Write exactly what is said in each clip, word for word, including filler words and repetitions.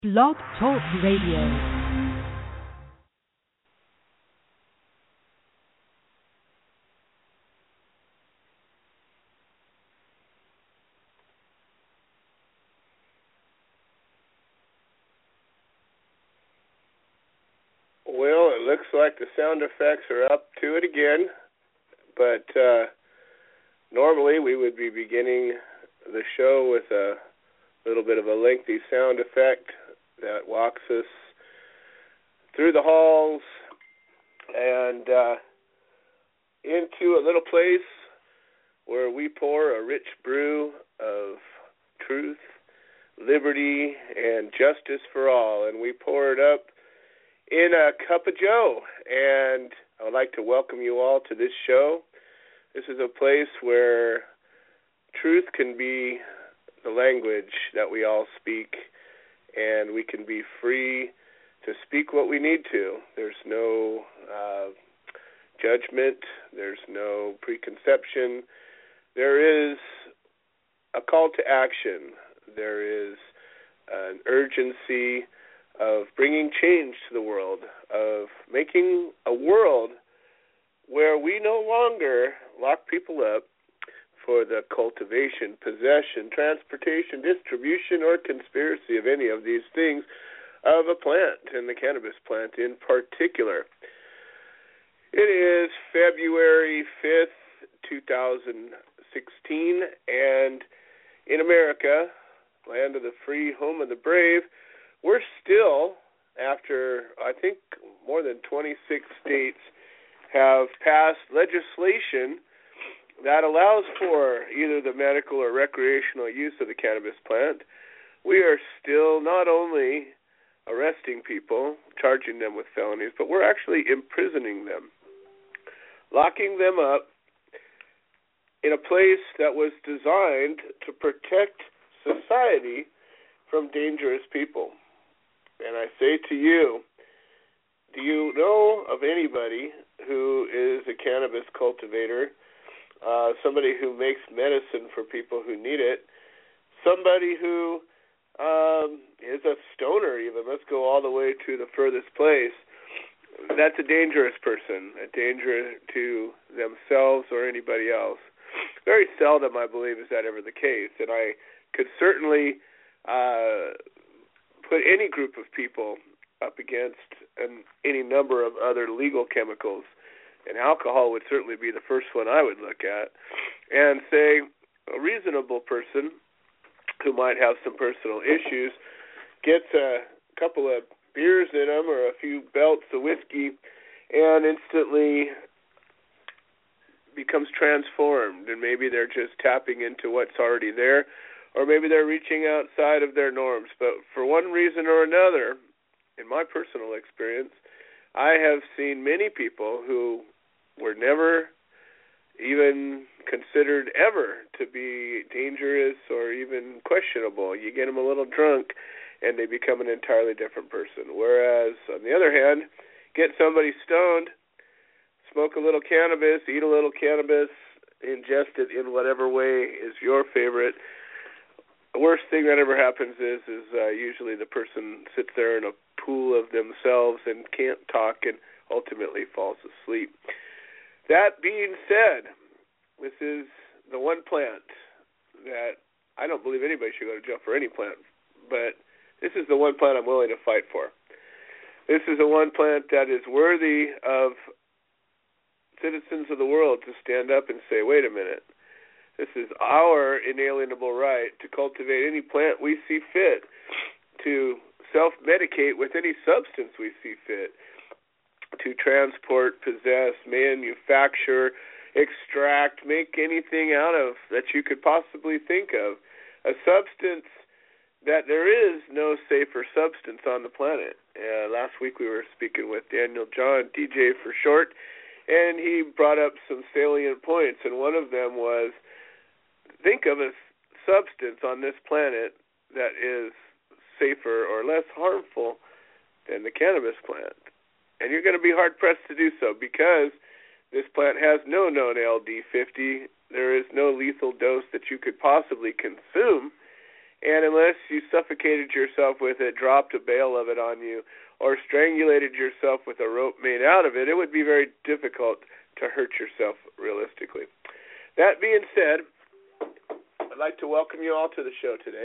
Blog Talk Radio. Well, it looks like the sound effects are up to it again, but uh, normally we would be beginning the show with a little bit of a lengthy sound effect that walks us through the halls and uh, into a little place where we pour a rich brew of truth, liberty, and justice for all, and we pour it up in a cup of joe. And I would like to welcome you all to this show. This is a place where truth can be the language that we all speak, and we can be free to speak what we need to. There's no uh, judgment. There's no preconception. There is a call to action. There is an urgency of bringing change to the world, of making a world where we no longer lock people up for the cultivation, possession, transportation, distribution, or conspiracy of any of these things of a plant, and the cannabis plant in particular. It is February fifth, twenty sixteen, and in America, land of the free, home of the brave, we're still, after I think more than twenty-six states have passed legislation that allows for either the medical or recreational use of the cannabis plant, we are still not only arresting people, charging them with felonies, but we're actually imprisoning them, locking them up in a place that was designed to protect society from dangerous people. And I say to you, do you know of anybody who is a cannabis cultivator, uh, somebody who makes medicine for people who need it, somebody who um, is a stoner even? Let's go all the way to the furthest place. That's a dangerous person, a danger to themselves or anybody else. Very seldom, I believe, is that ever the case. And I could certainly uh, put any group of people up against an, any number of other legal chemicals, and alcohol would certainly be the first one I would look at, and say a reasonable person who might have some personal issues gets a couple of beers in them or a few belts of whiskey and instantly becomes transformed, and maybe they're just tapping into what's already there, or maybe they're reaching outside of their norms. But for one reason or another, in my personal experience, I have seen many people who were never even considered ever to be dangerous or even questionable. You get them a little drunk, and they become an entirely different person. Whereas, on the other hand, get somebody stoned, smoke a little cannabis, eat a little cannabis, ingest it in whatever way is your favorite. The worst thing that ever happens is is uh, usually the person sits there in a pool of themselves and can't talk and ultimately falls asleep. That being said, this is the one plant that I don't believe anybody should go to jail for any plant, but this is the one plant I'm willing to fight for. This is the one plant that is worthy of citizens of the world to stand up and say, wait a minute, this is our inalienable right to cultivate any plant we see fit, to self-medicate with any substance we see fit, to transport, possess, manufacture, extract, make anything out of that you could possibly think of. A substance that there is no safer substance on the planet. Uh, last week we were speaking with Daniel John, D J for short, and he brought up some salient points, and one of them was, think of a substance on this planet that is safer or less harmful than the cannabis plant. And you're going to be hard-pressed to do so because this plant has no known L D fifty. There is no lethal dose that you could possibly consume And unless you suffocated yourself with it, dropped a bale of it on you, or strangulated yourself with a rope made out of it, it would be very difficult to hurt yourself realistically. That being said, I'd like to welcome you all to the show today.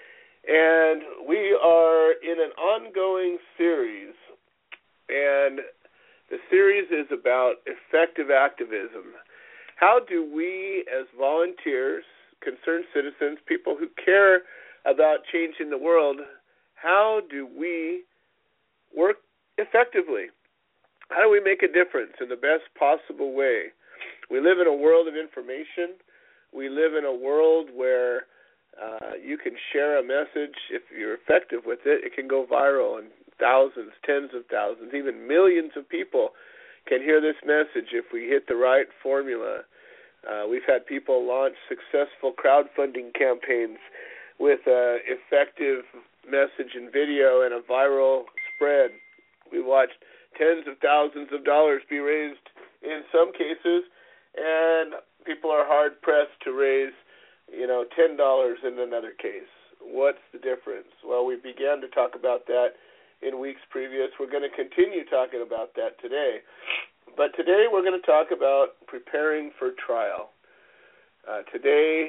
And we are in an ongoing series, and the series is about effective activism. How do we as volunteers, concerned citizens, people who care about changing the world, how do we work effectively? How do we make a difference in the best possible way? We live in a world of information. We live in a world where uh, you can share a message. If you're effective with it, it can go viral, and thousands, tens of thousands, even millions of people can hear this message if we hit the right formula. Uh, we've had people launch successful crowdfunding campaigns with an effective message and video and a viral spread. We watched tens of thousands of dollars be raised in some cases, and people are hard-pressed to raise, you know, ten dollars in another case. What's the difference? Well, we began to talk about that in weeks previous. We're going to continue talking about that today. But today we're going to talk about preparing for trial. Uh, today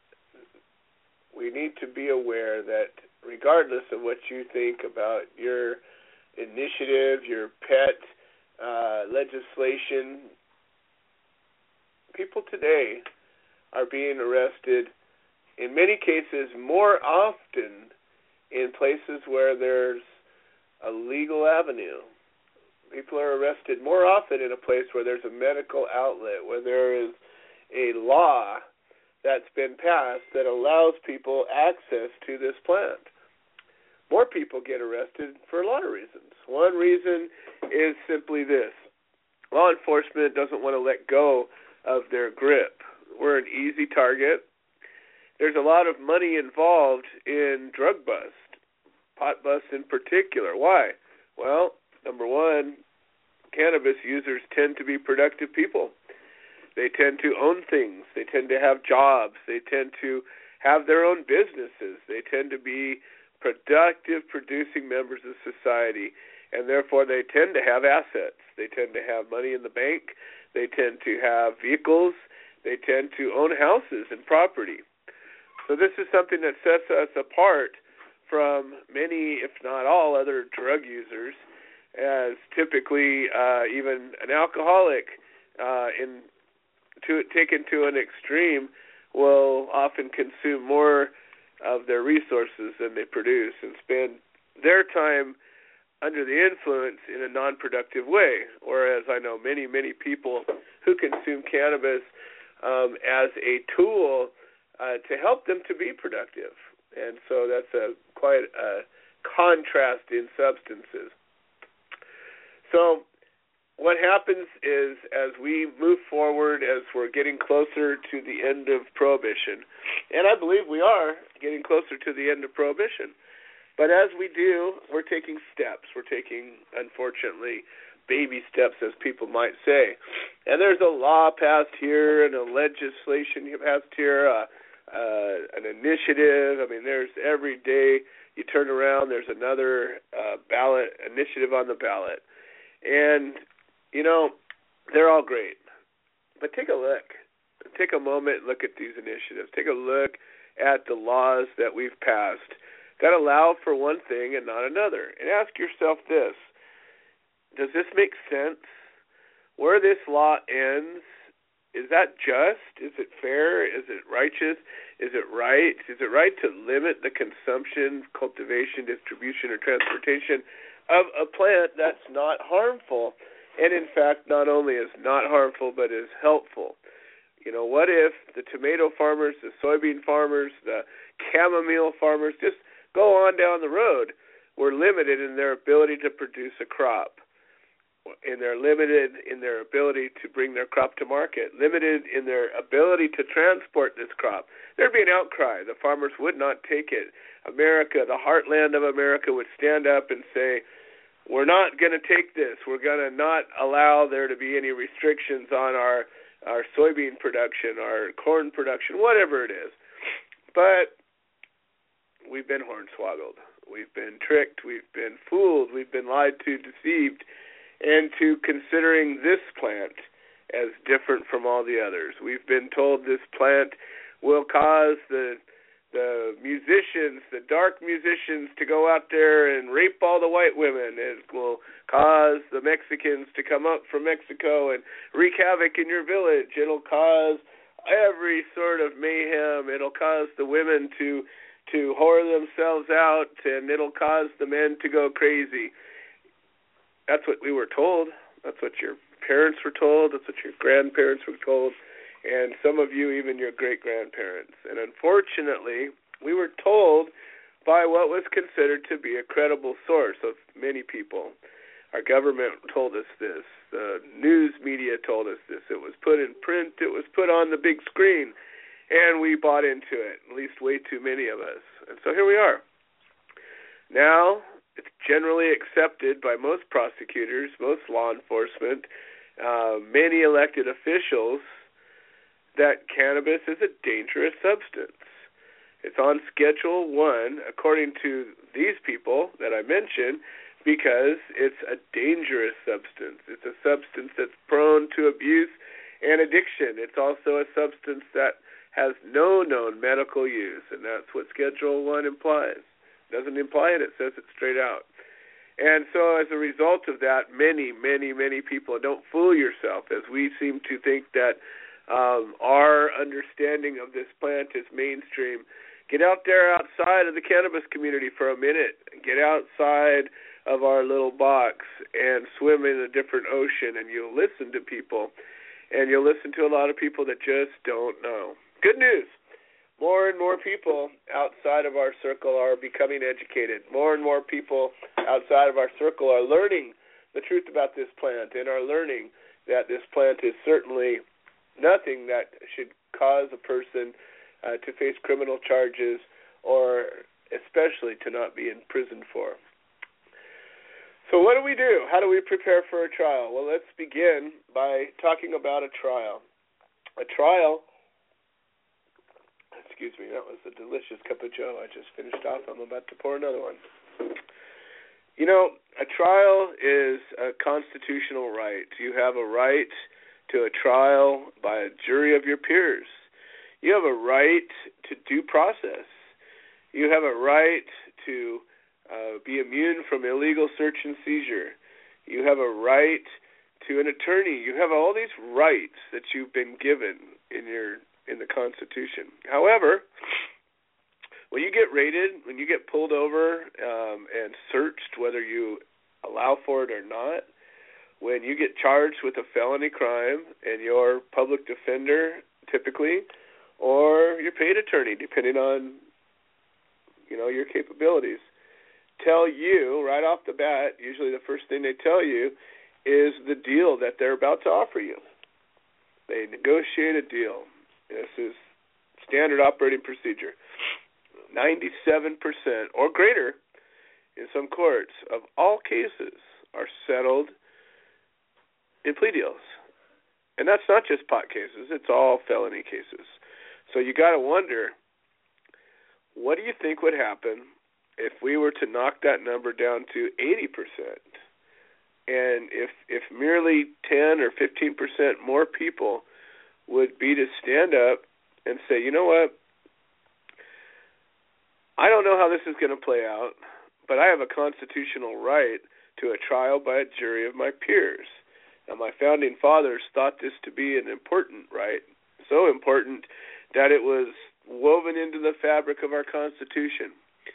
we need to be aware that regardless of what you think about your initiative, your pet uh, legislation, people today are being arrested in many cases more often in places where there's a legal avenue. People are arrested more often in a place where there's a medical outlet, where there is a law that's been passed that allows people access to this plant. More people get arrested for a lot of reasons. One reason is simply this. Law enforcement doesn't want to let go of their grip. We're an easy target. There's a lot of money involved in drug bust, pot bust in particular. Why? Well, number one, cannabis users tend to be productive people. They tend to own things. They tend to have jobs. They tend to have their own businesses. They tend to be productive, producing members of society, and therefore they tend to have assets. They tend to have money in the bank. They tend to have vehicles. They tend to own houses and property. So this is something that sets us apart from many, if not all, other drug users, as typically uh, even an alcoholic uh, in to, taken to an extreme will often consume more of their resources than they produce and spend their time under the influence in a non-productive way, whereas I know many, many people who consume cannabis um, as a tool uh, to help them to be productive. And so that's a quite a contrast in substances. So what happens is as we move forward, as we're getting closer to the end of Prohibition, and I believe we are getting closer to the end of Prohibition, but as we do, we're taking steps. We're taking, unfortunately, baby steps, as people might say. And there's a law passed here and a legislation passed here, uh, uh, an initiative. I mean, there's every day you turn around, there's another uh, ballot initiative on the ballot. And you know, they're all great, but take a look. Take a moment and look at these initiatives. Take a look at the laws that we've passed that allow for one thing and not another. And ask yourself this, does this make sense? Where this law ends, is that just? Is it fair? Is it righteous? Is it right? Is it right to limit the consumption, cultivation, distribution, or transportation of a plant that's not harmful? And in fact, not only is not harmful, but is helpful. You know, what if the tomato farmers, the soybean farmers, the chamomile farmers, just go on down the road, were limited in their ability to produce a crop, and they're limited in their ability to bring their crop to market, limited in their ability to transport this crop? There'd be an outcry. The farmers would not take it. America, the heartland of America, would stand up and say, we're not going to take this. We're going to not allow there to be any restrictions on our, our soybean production, our corn production, whatever it is. But we've been hornswoggled. We've been tricked. We've been fooled. We've been lied to, deceived, into considering this plant as different from all the others. We've been told this plant will cause the the musicians, the dark musicians, to go out there and rape all the white women. It will cause the Mexicans to come up from Mexico and wreak havoc in your village. It'll cause every sort of mayhem. It'll cause the women to to whore themselves out, and it'll cause the men to go crazy. That's what we were told. That's what your parents were told. That's what your grandparents were told. And some of you, even your great-grandparents. And unfortunately, we were told by what was considered to be a credible source of many people. Our government told us this. The news media told us this. It was put in print. It was put on the big screen. And we bought into it, at least way too many of us. And so here we are. Now, it's generally accepted by most prosecutors, most law enforcement, uh, many elected officials, that cannabis is a dangerous substance. It's on Schedule one, according to these people that I mentioned, because it's a dangerous substance. It's a substance that's prone to abuse and addiction. It's also a substance that has no known medical use, and that's what Schedule one implies. It doesn't imply it, it says it straight out. And so as a result of that, many, many, many people, don't fool yourself, as we seem to think that Um, our understanding of this plant is mainstream. Get out there outside of the cannabis community for a minute. Get outside of our little box and swim in a different ocean, and you'll listen to people. And you'll listen to a lot of people that just don't know. Good news. More and more people outside of our circle are becoming educated. More and more people outside of our circle are learning the truth about this plant and are learning that this plant is certainly nothing that should cause a person uh, to face criminal charges or especially to not be imprisoned for. So what do we do? How do we prepare for a trial? Well, let's begin by talking about a trial. A trial, excuse me, that was a delicious cup of joe I just finished off. I'm about to pour another one. You know, a trial is a constitutional right. You have a right to a trial by a jury of your peers. You have a right to due process. You have a right to uh, be immune from illegal search and seizure. You have a right to an attorney. You have all these rights that you've been given in your in the Constitution. However, when you get raided, when you get pulled over um, and searched, whether you allow for it or not, when you get charged with a felony crime and your public defender, typically, or your paid attorney, depending on, you know, your capabilities, tell you right off the bat, usually the first thing they tell you is the deal that they're about to offer you. They negotiate a deal. This is standard operating procedure. ninety-seven percent or greater in some courts of all cases are settled in plea deals. And that's not just pot cases, it's all felony cases. So you got to wonder, what do you think would happen if we were to knock that number down to eighty percent? And if if merely ten or fifteen percent more people would be to stand up and say, you know what, I don't know how this is going to play out, but I have a constitutional right to a trial by a jury of my peers. Now, my founding fathers thought this to be an important right, so important that it was woven into the fabric of our Constitution.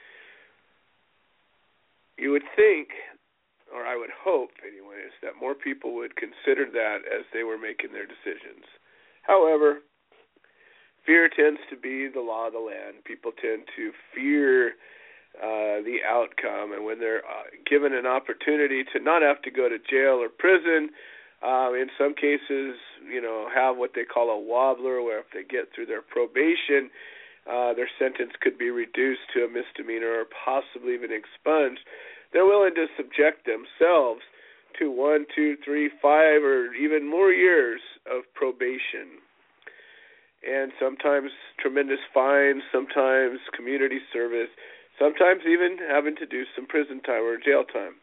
You would think, or I would hope anyways, that more people would consider that as they were making their decisions. However, fear tends to be the law of the land. People tend to fear uh, the outcome, and when they're uh, given an opportunity to not have to go to jail or prison, uh, in some cases, you know, have what they call a wobbler, where if they get through their probation, uh, their sentence could be reduced to a misdemeanor or possibly even expunged, they're willing to subject themselves to one, two, three, five, or even more years of probation. And sometimes tremendous fines, sometimes community service, sometimes even having to do some prison time or jail time.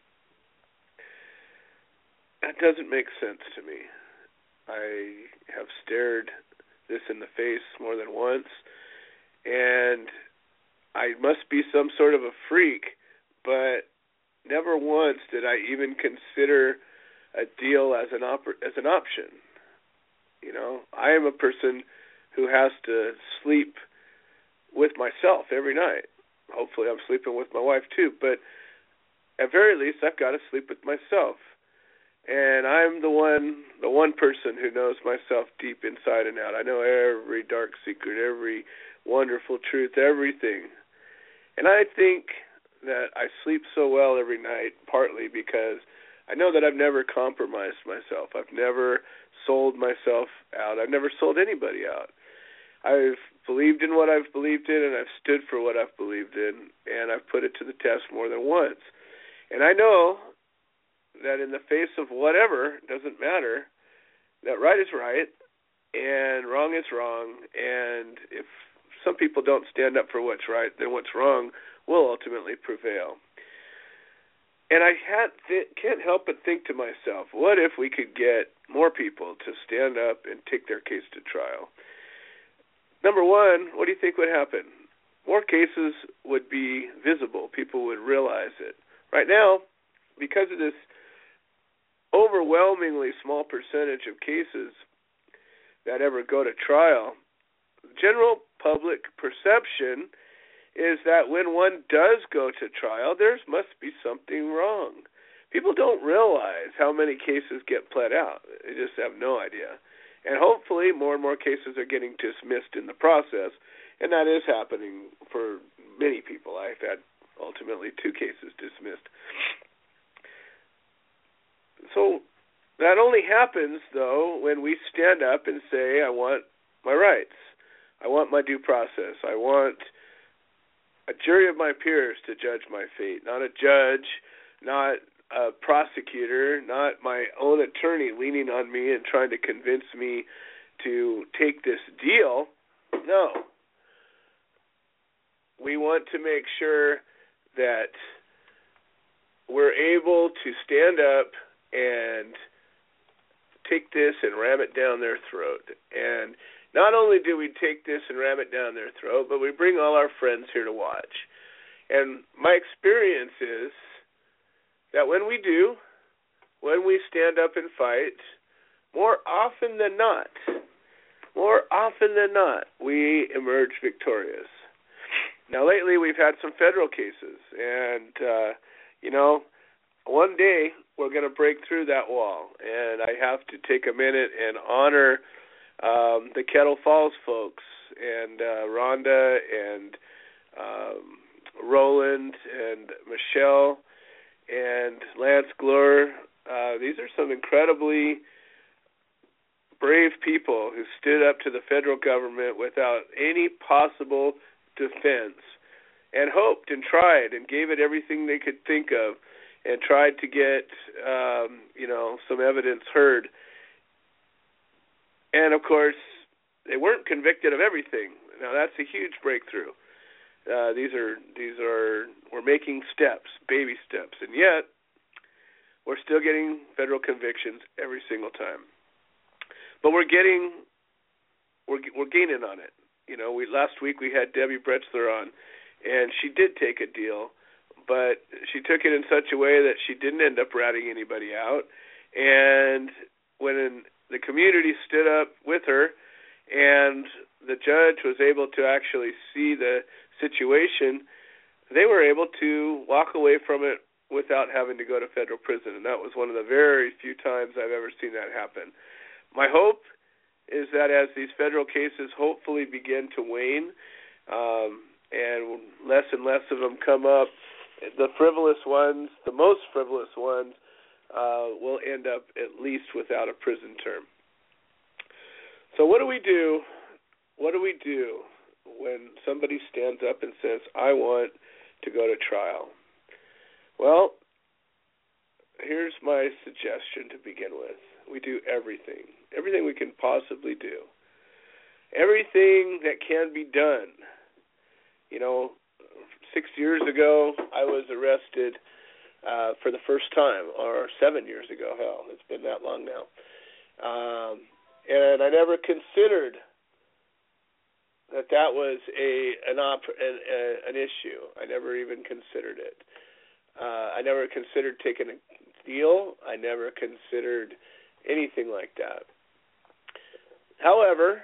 That doesn't make sense to me. I have stared this in the face more than once, and I must be some sort of a freak, but never once did I even consider a deal as an op- as an option. You know, I am a person who has to sleep with myself every night. Hopefully I'm sleeping with my wife too, but at very least I've got to sleep with myself. And I'm the one the one person who knows myself deep inside and out. I know every dark secret, every wonderful truth, everything. And I think that I sleep so well every night partly because I know that I've never compromised myself. I've never sold myself out. I've never sold anybody out. I've believed in what I've believed in, and I've stood for what I've believed in, and I've put it to the test more than once. And I know that in the face of whatever, it doesn't matter, that right is right and wrong is wrong, and if some people don't stand up for what's right, then what's wrong will ultimately prevail. And I can't, th- can't help but think to myself, what if we could get more people to stand up and take their case to trial? Number one, what do you think would happen? More cases would be visible. People would realize it. Right now, because of this overwhelmingly small percentage of cases that ever go to trial, general public perception is that when one does go to trial, there must be something wrong. People don't realize how many cases get pled out. They just have no idea. And hopefully more and more cases are getting dismissed in the process, and that is happening for many people. I've had ultimately two cases dismissed. So that only happens, though, when we stand up and say, I want my rights. I want my due process. I want a jury of my peers to judge my fate, not a judge, not a prosecutor, not my own attorney leaning on me and trying to convince me to take this deal. No. We want to make sure that we're able to stand up and take this and ram it down their throat. And not only do we take this and ram it down their throat, but we bring all our friends here to watch. And my experience is that when we do, when we stand up and fight, more often than not, more often than not, we emerge victorious. Now, lately we've had some federal cases, and, uh, you know, one day we're going to break through that wall, and I have to take a minute and honor um, the Kettle Falls folks, and uh, Rhonda, and um, Roland, and Michelle, and Lance Glure. Uh, these are some incredibly brave people who stood up to the federal government without any possible defense and hoped and tried and gave it everything they could think of and tried to get, um, you know, some evidence heard. And, of course, they weren't convicted of everything. Now, that's a huge breakthrough. Uh, these are these are we're making steps, baby steps, and yet we're still getting federal convictions every single time. But we're getting we're we're gaining on it. You know, we last week we had Debbie Bretzler on, and she did take a deal, but she took it in such a way that she didn't end up ratting anybody out. And when the community stood up with her, and the judge was able to actually see the situation, they were able to walk away from it without having to go to federal prison. And that was one of the very few times I've ever seen that happen. My hope is that as these federal cases hopefully begin to wane, um, and less and less of them come up, the frivolous ones, the most frivolous ones, uh, will end up at least without a prison term. So what do we do? What do we do when somebody stands up and says, I want to go to trial? Well, here's my suggestion to begin with. We do everything, everything we can possibly do, everything that can be done. You know, six years ago, I was arrested uh, for the first time, or seven years ago. Hell, it's been that long now. Um, and I never considered that that was a an, op, an, a, an issue. I never even considered it. Uh, I never considered taking a deal. I never considered anything like that. However,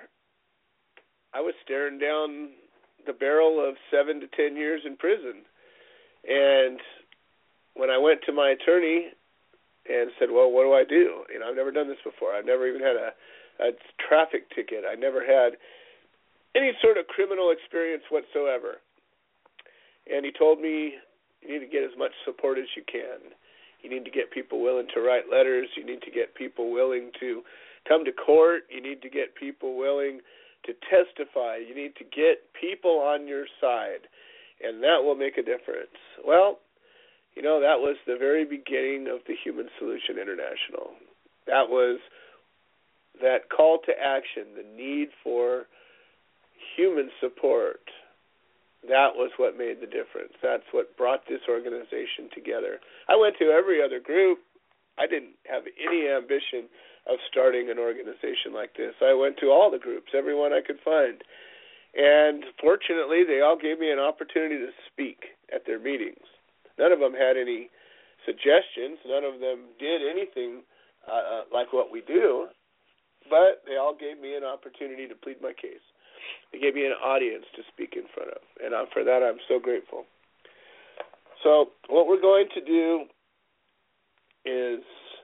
I was staring down the barrel of seven to ten years in prison. And when I went to my attorney and said, well, what do I do? You know, I've never done this before. I've never even had a, a traffic ticket. I never had any sort of criminal experience whatsoever. And he told me, you need to get as much support as you can. You need to get people willing to write letters. You need to get people willing to come to court. You need to get people willing to testify. You need to get people on your side, and that will make a difference. Well, you know, that was the very beginning of the Human Solution International. That was that call to action, the need for human support. That was what made the difference. That's what brought this organization together. I went to every other group. I didn't have any ambition of starting an organization like this. I went to all the groups, everyone I could find. And fortunately, they all gave me an opportunity to speak at their meetings. None of them had any suggestions. None of them did anything uh, like what we do. But they all gave me an opportunity to plead my case. They gave me an audience to speak in front of. And for that, I'm so grateful. So what we're going to do is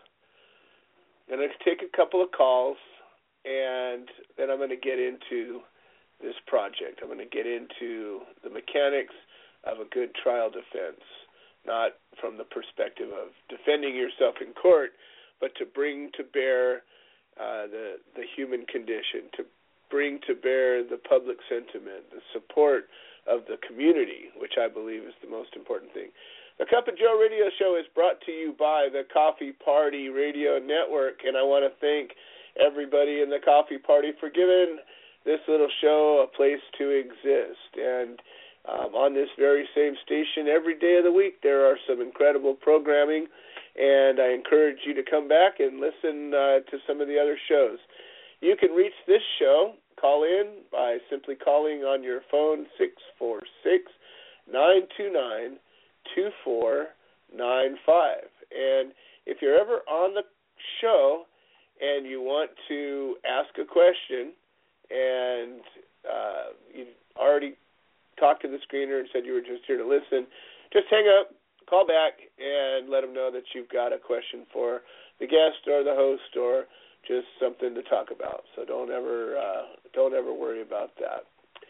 I'm going to take a couple of calls, and then I'm going to get into this project. I'm going to get into the mechanics of a good trial defense, not from the perspective of defending yourself in court, but to bring to bear uh, the, the human condition, to bring to bear the public sentiment, the support of the community, which I believe is the most important thing. The Cup of Joe radio show is brought to you by the Coffee Party Radio Network, and I want to thank everybody in the Coffee Party for giving this little show a place to exist. And um, on this very same station, every day of the week, there are some incredible programming, and I encourage you to come back and listen uh, to some of the other shows. You can reach this show, call in by simply calling on your phone six four six, nine two nine, two four nine five. And if you're ever on the show and you want to ask a question and uh, you've already talked to the screener and said you were just here to listen, just hang up, call back, and let them know that you've got a question for the guest or the host or just something to talk about. So don't ever uh, don't ever worry about that.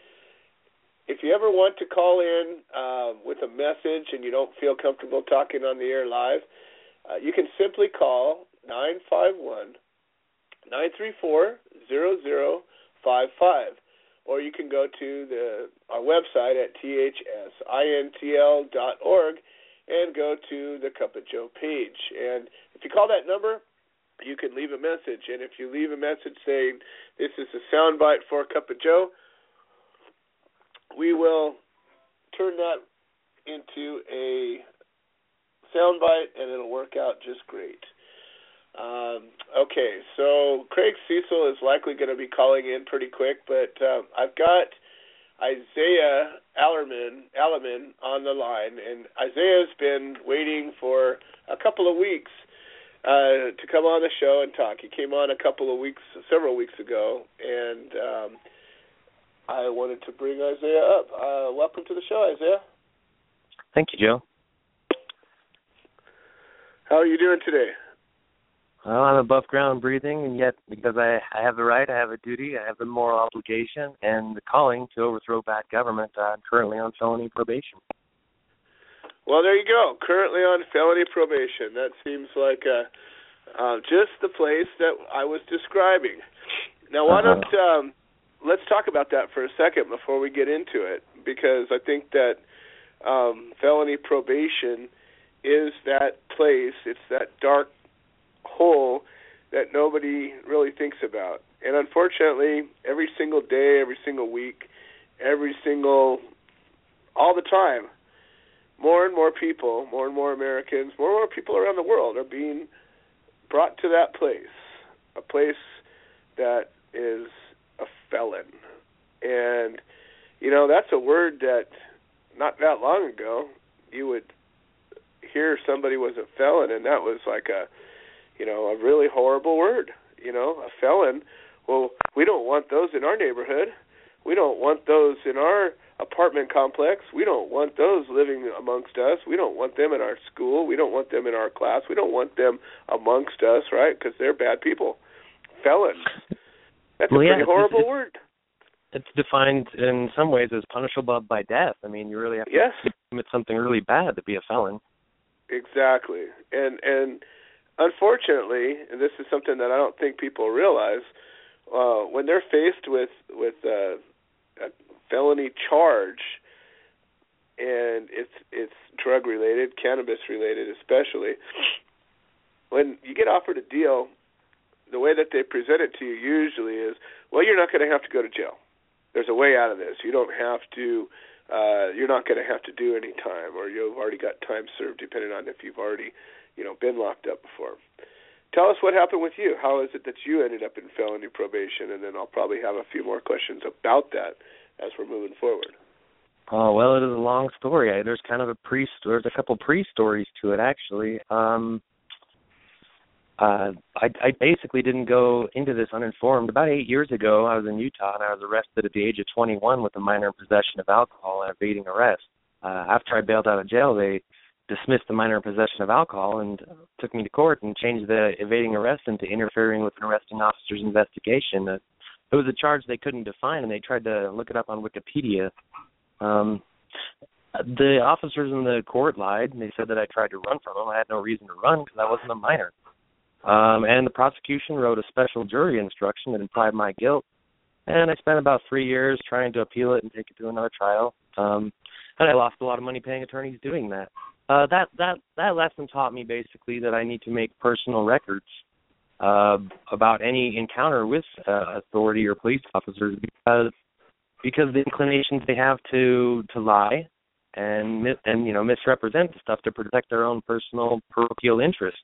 If you ever want to call in uh, with a message and you don't feel comfortable talking on the air live, uh, you can simply call nine five one, nine three four, zero zero five five, or you can go to the our website at T H S I N T L dot org and go to the Cup of Joe page. And if you call that number, you can leave a message. And if you leave a message saying, this is a soundbite for Cup of Joe, we will turn that into a soundbite, and it'll work out just great. Um, okay, so Craig Cecil is likely going to be calling in pretty quick, but uh, I've got Isaiah Allerman, Allerman on the line, and Isaiah's been waiting for a couple of weeks Uh, to come on the show and talk. He came on a couple of weeks, several weeks ago, and um, I wanted to bring Isaiah up. Uh, welcome to the show, Isaiah. Thank you, Joe. How are you doing today? Well, I'm above ground breathing, and yet because I, I have the right, I have a duty, I have the moral obligation, and the calling to overthrow bad government, I'm currently on felony probation. Well, there you go. Currently on felony probation. That seems like uh, uh, just the place that I was describing. Now, why don't um, let's talk about that for a second before we get into it, because I think that um, felony probation is that place. It's that dark hole that nobody really thinks about. And unfortunately, every single day, every single week, every single, all the time, more and more people, more and more Americans, more and more people around the world are being brought to that place, a place that is a felon. And, you know, that's a word that not that long ago you would hear somebody was a felon, and that was like a, you know, a really horrible word. You know, a felon. Well, we don't want those in our neighborhood. We don't want those in our apartment complex. We don't want those living amongst us. We don't want them in our school. We don't want them in our class. We don't want them amongst us, right? Because they're bad people. Felons. That's well, a pretty yeah, horrible it's, word. It's defined in some ways as punishable by death. I mean, you really have to yes. commit something really bad to be a felon. Exactly. And and unfortunately, and this is something that I don't think people realize, uh, when they're faced with, with uh, a felony charge, and it's it's drug-related, cannabis-related especially, when you get offered a deal, the way that they present it to you usually is, well, you're not going to have to go to jail. There's a way out of this. You don't have to, uh, you're not going to have to do any time, or you've already got time served, depending on if you've already, you know, been locked up before. Tell us what happened with you. How is it that you ended up in felony probation? And then I'll probably have a few more questions about that as we're moving forward. Oh, well, it is a long story. There's kind of a pre, there's a couple pre-stories to it, actually. Um, Uh, I, I basically didn't go into this uninformed. About eight years ago, I was in Utah, and I was arrested at the age of twenty-one with a minor in possession of alcohol and evading arrest. Uh, after I bailed out of jail, they dismissed the minor in possession of alcohol and took me to court and changed the evading arrest into interfering with an arresting officer's investigation. Uh, it was a charge they couldn't define, and they tried to look it up on Wikipedia. Um, the officers in the court lied, and they said that I tried to run from them. I had no reason to run because I wasn't a minor. Um, and the prosecution wrote a special jury instruction that implied my guilt. And I spent about three years trying to appeal it and take it to another trial. Um, and I lost a lot of money paying attorneys doing that. Uh, that that that lesson taught me basically that I need to make personal records uh, about any encounter with uh, authority or police officers because because the inclinations they have to to lie and and you know misrepresent stuff to protect their own personal parochial interests.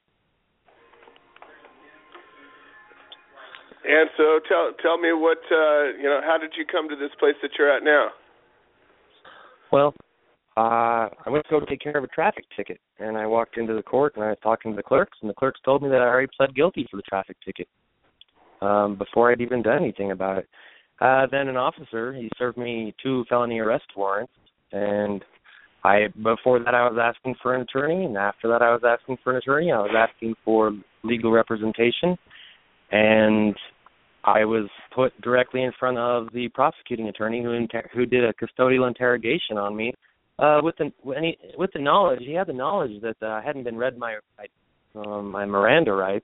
And so, tell tell me what uh, you know. How did you come to this place that you're at now? Well, uh, I went to go take care of a traffic ticket, and I walked into the court, and I was talking to the clerks, and the clerks told me that I already pled guilty for the traffic ticket um, before I'd even done anything about it. Uh, then an officer, he served me two felony arrest warrants, and I before that I was asking for an attorney, and after that I was asking for an attorney. I was asking for legal representation. And I was put directly in front of the prosecuting attorney who inter- who did a custodial interrogation on me uh, with the any, with the knowledge he had the knowledge that uh, I hadn't been read my um, my Miranda rights.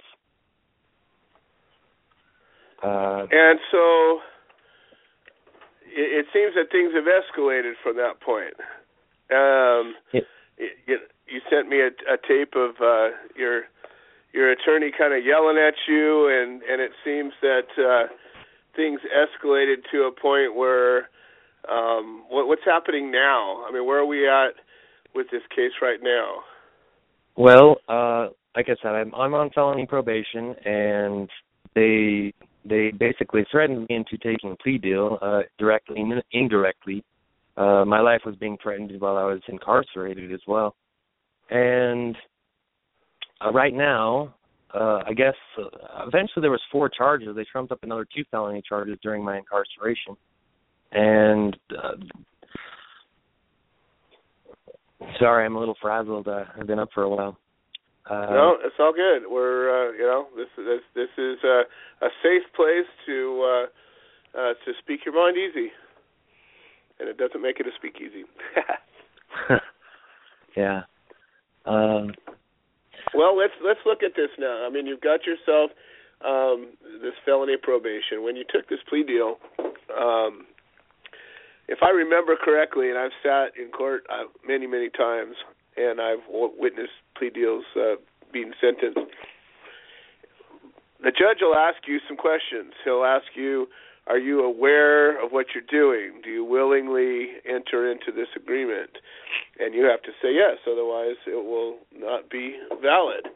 Uh, and so it, it seems that things have escalated from that point. Um, it, you, you sent me a, a tape of uh, your. your attorney kind of yelling at you, and, and it seems that uh, things escalated to a point where um, what, what's happening now? I mean, where are we at with this case right now? Well, uh, like I said, I'm, I'm on felony probation, and they they basically threatened me into taking a plea deal, uh, directly and indirectly. Uh, my life was being threatened while I was incarcerated as well. And Uh, right now, uh, I guess uh, eventually there was four charges. They trumped up another two felony charges during my incarceration. And uh, sorry, I'm a little frazzled. Uh, I've been up for a while. Uh, no, it's all good. We're uh, you know this this this is a, a safe place to uh, uh, to speak your mind easy, and it doesn't make it a speakeasy. yeah. Um, Well, let's let's look at this now. I mean, you've got yourself um, this felony probation. When you took this plea deal, um, if I remember correctly, and I've sat in court uh, many, many times, and I've w- witnessed plea deals uh, being sentenced, the judge will ask you some questions. He'll ask you are you aware of what you're doing? Do you willingly enter into this agreement? And you have to say yes, otherwise it will not be valid.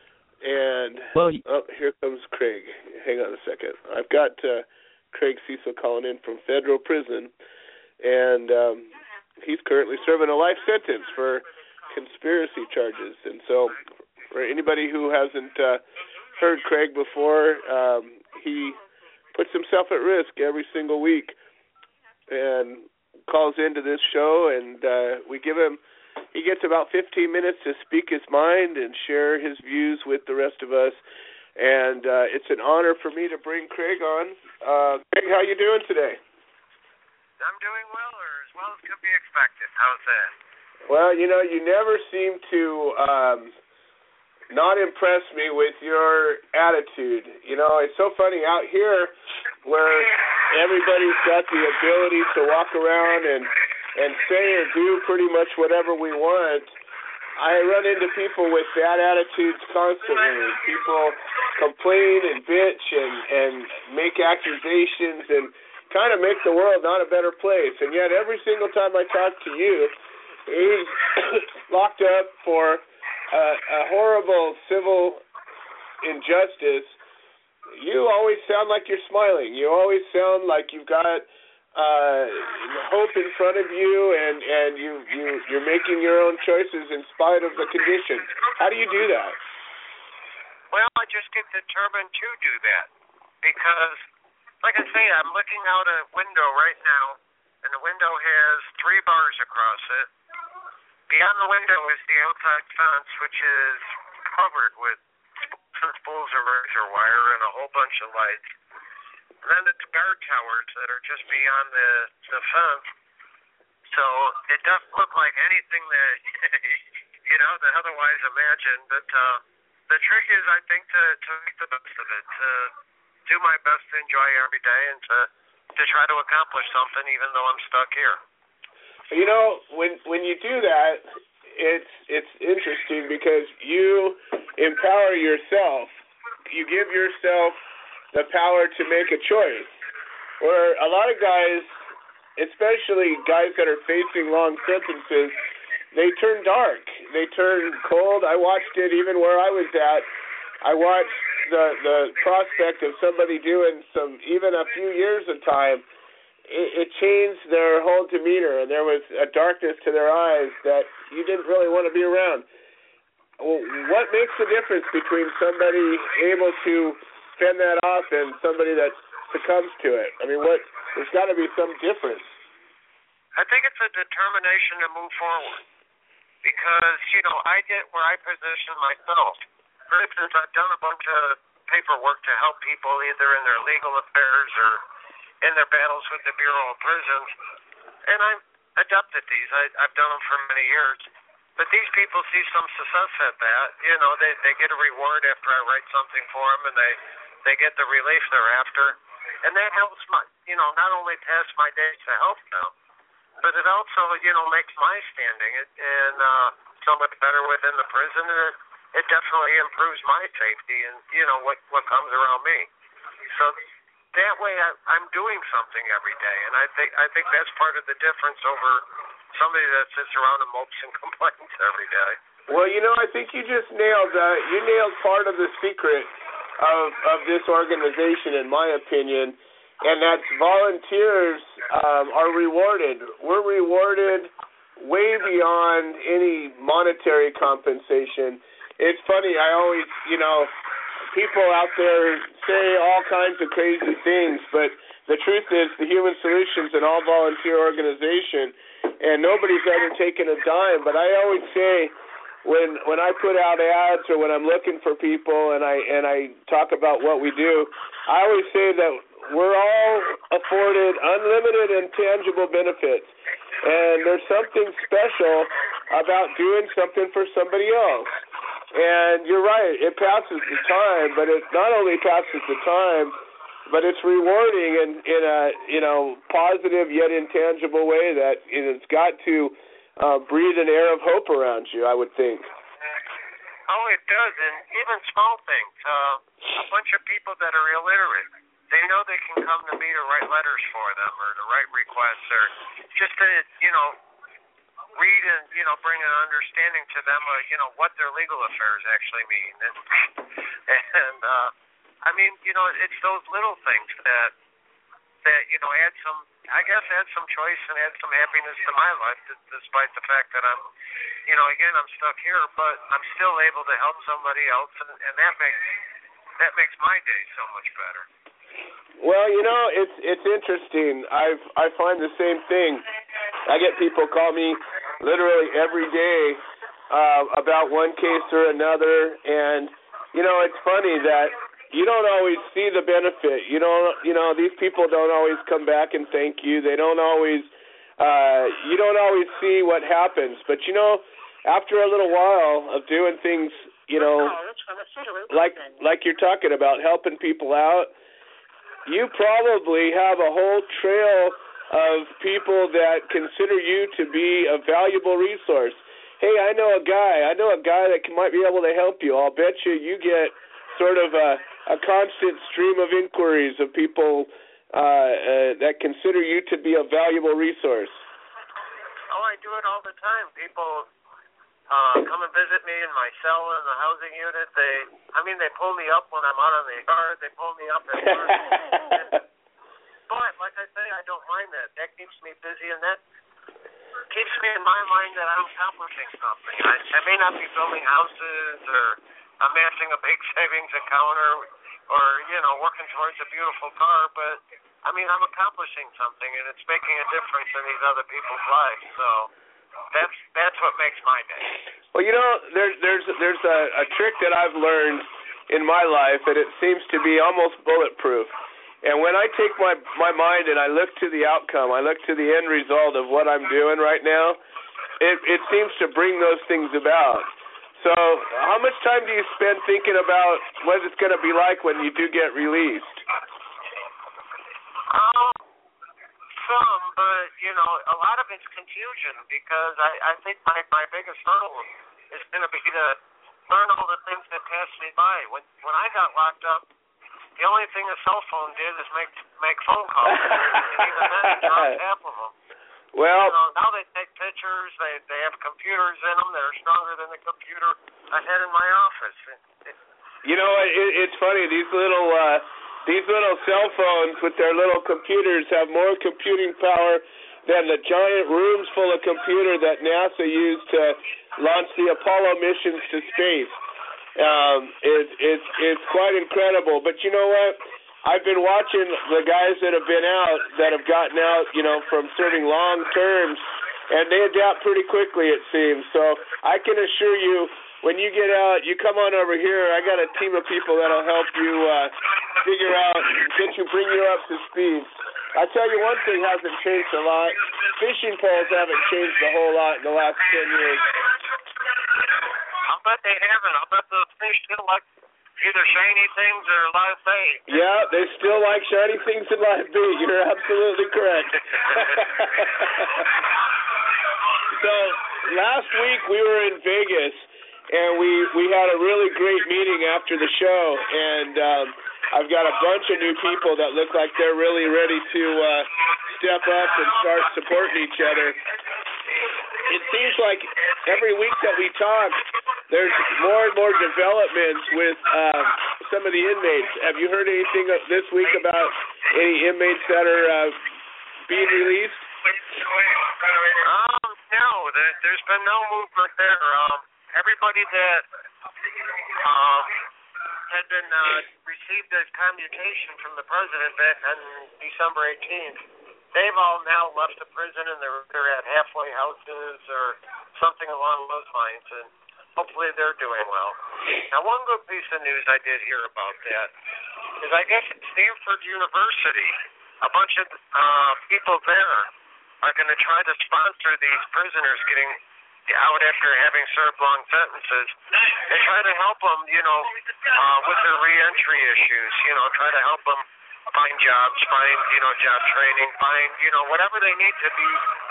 And well, oh, here comes Craig. Hang on a second. I've got uh, Craig Cecil calling in from federal prison, and um, he's currently serving a life sentence for conspiracy charges. And so for anybody who hasn't uh, heard Craig before, um, he puts himself at risk every single week and calls into this show, and uh, we give him, he gets about fifteen minutes to speak his mind and share his views with the rest of us. And uh, it's an honor for me to bring Craig on. Uh, Craig, how you doing today? I'm doing well, or as well as could be expected. How's that? Well, you know, you never seem to um, not impress me with your attitude. You know, it's so funny out here where everybody's got the ability to walk around and, and say or do pretty much whatever we want. I run into people with bad attitudes constantly. People complain and bitch and, and make accusations and kind of make the world not a better place. And yet every single time I talk to you, he's locked up for a, a horrible civil injustice. You always sound like you're smiling. You always sound like you've got uh, hope in front of you, and, and you, you, you're making your own choices in spite of the conditions. How do you do that? Well, I just get determined to do that because, like I say, I'm looking out a window right now, and the window has three bars across it. Beyond the window is the outside fence, which is covered with spools of razor wire and a whole bunch of lights. And then it's guard towers that are just beyond the, the fence. So it doesn't look like anything that, you know, to otherwise imagine. But uh, the trick is, I think, to, to make the best of it, to do my best to enjoy every day and to, to try to accomplish something even though I'm stuck here. You know, when when you do that, it's it's interesting because you empower yourself. You give yourself the power to make a choice. Where a lot of guys, especially guys that are facing long sentences, they turn dark. They turn cold. I watched it even where I was at. I watched the the prospect of somebody doing some, even a few years of time, it, it changed their whole demeanor, and there was a darkness to their eyes that you didn't really want to be around. Well, what makes the difference between somebody able to fend that off and somebody that succumbs to it? I mean, what? There's got to be some difference. I think it's a determination to move forward because, you know, I get where I position myself. For instance, I've done a bunch of paperwork to help people either in their legal affairs or in their battles with the Bureau of Prisons, and I've adopted these. I, I've done them for many years. But these people see some success at that. You know, they, they get a reward after I write something for them, and they, they get the relief they're after. And that helps my, you know, not only pass my days to help them, but it also, you know, makes my standing and uh, so much better within the prison. And it, it definitely improves my safety and, you know, what, what comes around me. So that way I, I'm doing something every day, and I think I think that's part of the difference over somebody that sits around and mopes and complains every day. Well, you know, I think you just nailed uh, you nailed part of the secret of of this organization, in my opinion, and that's volunteers um, are rewarded. We're rewarded way beyond any monetary compensation. It's funny, I always, you know, people out there say all kinds of crazy things, but the truth is the Human Solutions an all-volunteer organization, and nobody's ever taken a dime. But I always say when when I put out ads or when I'm looking for people and I and I talk about what we do, I always say that we're all afforded unlimited and tangible benefits. And there's something special about doing something for somebody else. And you're right, it passes the time, but it not only passes the time, but it's rewarding in, in a, you know, positive yet intangible way that it's got to uh, breathe an air of hope around you, I would think. Oh, it does, and even small things. Uh, a bunch of people that are illiterate, they know they can come to me to write letters for them or to write requests or just to, you know, read and, you know, bring an understanding to them of, you know, what their legal affairs actually mean. And, and uh, I mean, you know, it's those little things that, that, you know, add some, I guess add some choice and add some happiness to my life, despite the fact that I'm, you know, again, I'm stuck here, but I'm still able to help somebody else, and, and that makes, that makes my day so much better. Well, you know, it's it's interesting. I've I find the same thing. I get people call me literally every day uh, about one case or another, and you know, it's funny that you don't always see the benefit. You don't, you know, these people don't always come back and thank you. They don't always, uh, you don't always see what happens. But you know, after a little while of doing things, you know, like like you're talking about, helping people out, you probably have a whole trail of people that consider you to be a valuable resource. Hey, I know a guy. I know a guy that can, might be able to help you. I'll bet you you get sort of a, a constant stream of inquiries of people uh, uh, that consider you to be a valuable resource. Oh, I do it all the time. People uh, come and visit me in my cell in the housing unit. They, I mean, they pull me up when I'm out on the yard. They pull me up at work. But, like I say, I don't mind that. That keeps me busy, and that keeps me in my mind that I'm accomplishing something. I, I may not be building houses or amassing a big savings account or, or, you know, working towards a beautiful car, but, I mean, I'm accomplishing something, and it's making a difference in these other people's lives. So that's that's what makes my day. Well, you know, there's there's there's a, a trick that I've learned in my life, and it seems to be almost bulletproof. And when I take my my mind and I look to the outcome, I look to the end result of what I'm doing right now, it it seems to bring those things about. So how much time do you spend thinking about what it's going to be like when you do get released? Um, some, but, you know, a lot of it's confusion because I, I think my, my biggest hurdle is going to be to learn all the things that passed me by. When when I got locked up, the only thing a cell phone did is make make phone calls. And even then, it dropped half of them. Well, you know, now they take pictures. They they have computers in them that are stronger than the computer I had in my office. It, it, you know, it, it's funny. These little uh, these little cell phones with their little computers have more computing power than the giant rooms full of computer that NASA used to launch the Apollo missions to space. Um, it, it's it's quite incredible. But you know what? I've been watching the guys that have been out, that have gotten out, you know, from serving long terms, and they adapt pretty quickly, it seems. So I can assure you, when you get out, you come on over here. I got a team of people that'll help you uh, figure out, get you, bring you up to speed. I tell you, one thing hasn't changed a lot. Fishing poles haven't changed a whole lot in the last ten years. I'll bet they haven't. I'll bet those fish still like either shiny things or live bait. Yeah, they still like shiny things and live bait. You're absolutely correct. So last week we were in Vegas, and we, we had a really great meeting after the show, and um, I've got a bunch of new people that look like they're really ready to uh, step up and start supporting each other. It seems like every week that we talk, there's more and more developments with um, some of the inmates. Have you heard anything this week about any inmates that are uh, being released? Um, no, there, there's been no movement there. Um, everybody that um, had been uh, received a commutation from the president back on December eighteenth, they've all now left the prison, and they're, they're at halfway houses or something along those lines, and hopefully they're doing well. Now, one good piece of news I did hear about that is I guess at Stanford University, a bunch of uh, people there are going to try to sponsor these prisoners getting out after having served long sentences and try to help them, you know, uh, with their reentry issues, you know, try to help them find jobs, find, you know, job training, find, you know, whatever they need to be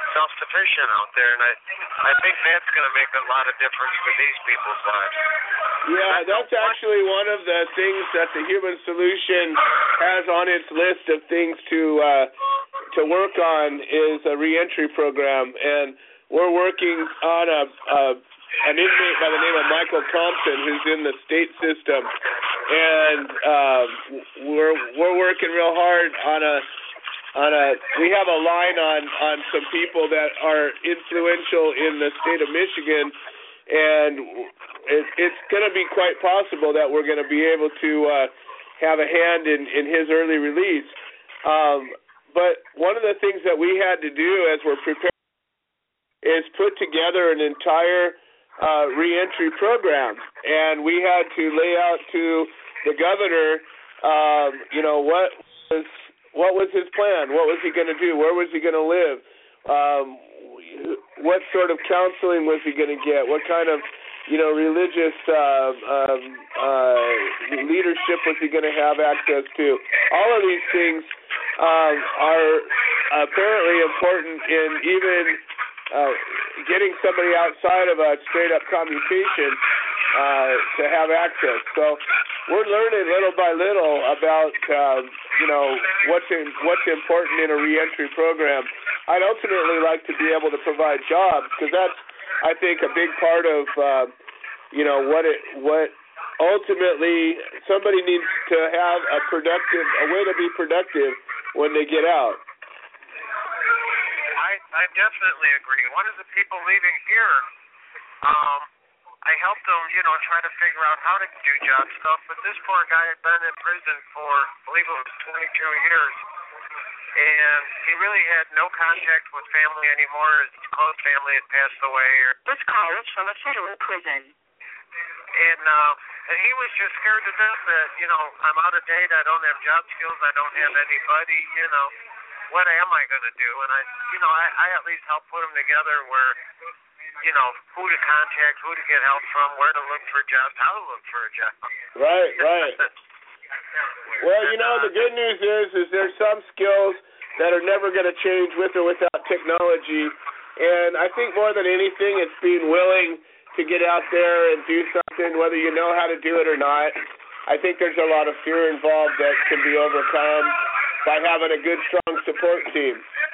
self-sufficient out there, and I I think that's going to make a lot of difference for these people's lives. Yeah, that's actually one of the things that the Human Solution has on its list of things to uh, to work on is a reentry program, and we're working on a, a an inmate by the name of Michael Thompson who's in the state system, and uh, we're we're working real hard on a on a we have a line on on some people that are influential in the state of Michigan, and it, it's going to be quite possible that we're going to be able to uh, have a hand in in his early release. Um, but one of the things that we had to do as we're preparing is put together an entire uh, reentry program, and we had to lay out to the governor, um, you know, what was what was his plan, what was he going to do, where was he going to live, um, what sort of counseling was he going to get, what kind of, you know, religious uh, um, uh, leadership was he going to have access to. All of these things um, are apparently important in even uh, getting somebody outside of a straight-up commutation uh, to have access. So we're learning little by little about, uh, you know, what's in, what's important in a reentry program. I'd ultimately like to be able to provide jobs, because that's, I think, a big part of, uh, you know, what it what ultimately somebody needs to have a productive, a way to be productive when they get out. I I definitely agree. One of the people leaving here, um, I helped them, you know, try to figure out how to do job stuff. But this poor guy had been in prison for, I believe it was twenty-two years. And he really had no contact with family anymore. His close family had passed away. Or, this call is from a federal prison. And, uh, and he was just scared to death that, you know, I'm out of date. I don't have job skills. I don't have anybody. You know, what am I going to do? And I, you know, I, I at least helped put them together where, you know, who to contact, who to get help from, where to look for jobs, how to look for a job. Right, right. Well, you know, the good news is, is there's some skills that are never going to change with or without technology. And I think more than anything, it's being willing to get out there and do something, whether you know how to do it or not. I think there's a lot of fear involved that can be overcome by having a good, strong support team.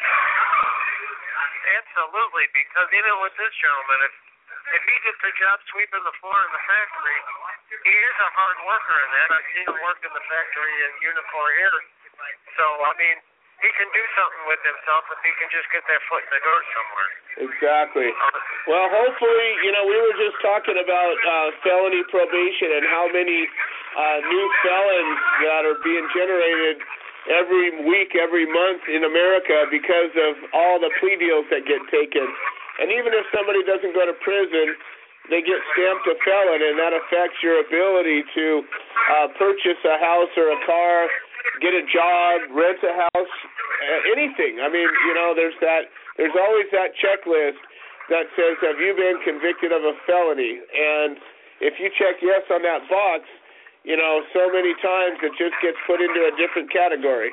Absolutely, because even with this gentleman, if if he gets a job sweeping the floor in the factory, he is a hard worker in that. I've seen him work in the factory in Unicor here. So, I mean, he can do something with himself if he can just get that foot in the door somewhere. Exactly. Well, hopefully, you know, we were just talking about uh, felony probation and how many uh, new felons that are being generated every week, every month in America because of all the plea deals that get taken. And even if somebody doesn't go to prison, they get stamped a felon, and that affects your ability to uh, purchase a house or a car, get a job, rent a house, uh, anything. I mean, you know, there's that. There's always that checklist that says, have you been convicted of a felony? And if you check yes on that box, you know, so many times it just gets put into a different category.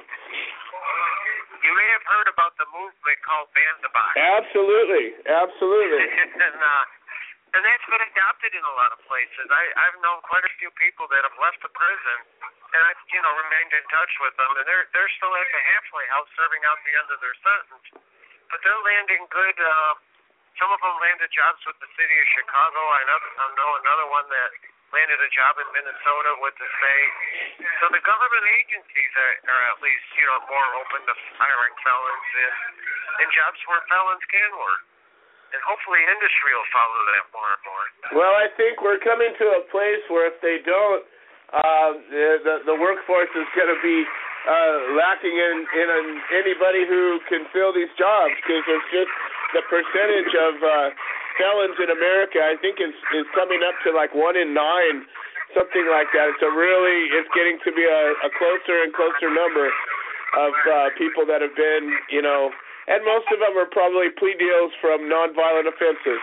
You may have heard about the movement called Ban the Box. Absolutely, absolutely. and uh, and that's been adopted in a lot of places. I, I've known quite a few people that have left the prison, and I've, you know, remained in touch with them, and they're they're still at the halfway house serving out the end of their sentence. But they're landing good. Uh, some of them landed jobs with the city of Chicago. I know, I know another one that landed a job in Minnesota with the state. So the government agencies are, are at least, you know, more open to hiring felons and, and jobs where felons can work. And hopefully industry will follow that more and more. Well, I think we're coming to a place where if they don't, uh, the, the, the workforce is going to be uh, lacking in, in an, anybody who can fill these jobs, because there's just the percentage of uh, felons in America, I think, is is coming up to like one in nine, something like that. It's a really, it's getting to be a, a closer and closer number of uh, people that have been, you know, and most of them are probably plea deals from nonviolent offenses.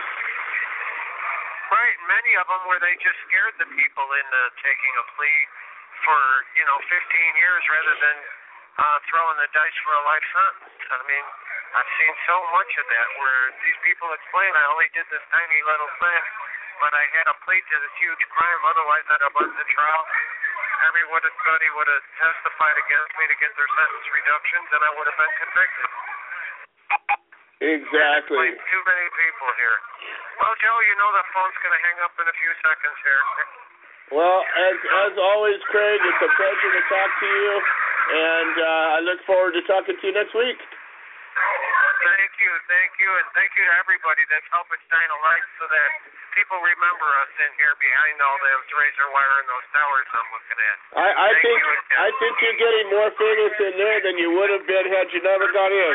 Right, many of them where they just scared the people into taking a plea for, you know, fifteen years rather than uh, throwing the dice for a life sentence. I mean, I've seen so much of that where these people explain, I only did this tiny little thing, but I had a plea to this huge crime, otherwise I'd have went to trial. Everybody would have testified against me to get their sentence reductions, and I would have been convicted. Exactly. Too many people here. Well, Joe, you know that phone's going to hang up in a few seconds here. Well, as as always, Craig, it's a pleasure to talk to you, and uh, I look forward to talking to you next week. Thank you, thank you, and thank you to everybody that's helping shine a light so that people remember us in here behind all those razor wire and those towers I'm looking at. I, I thank think you, I think you're getting more famous in there than you would have been had you never got in.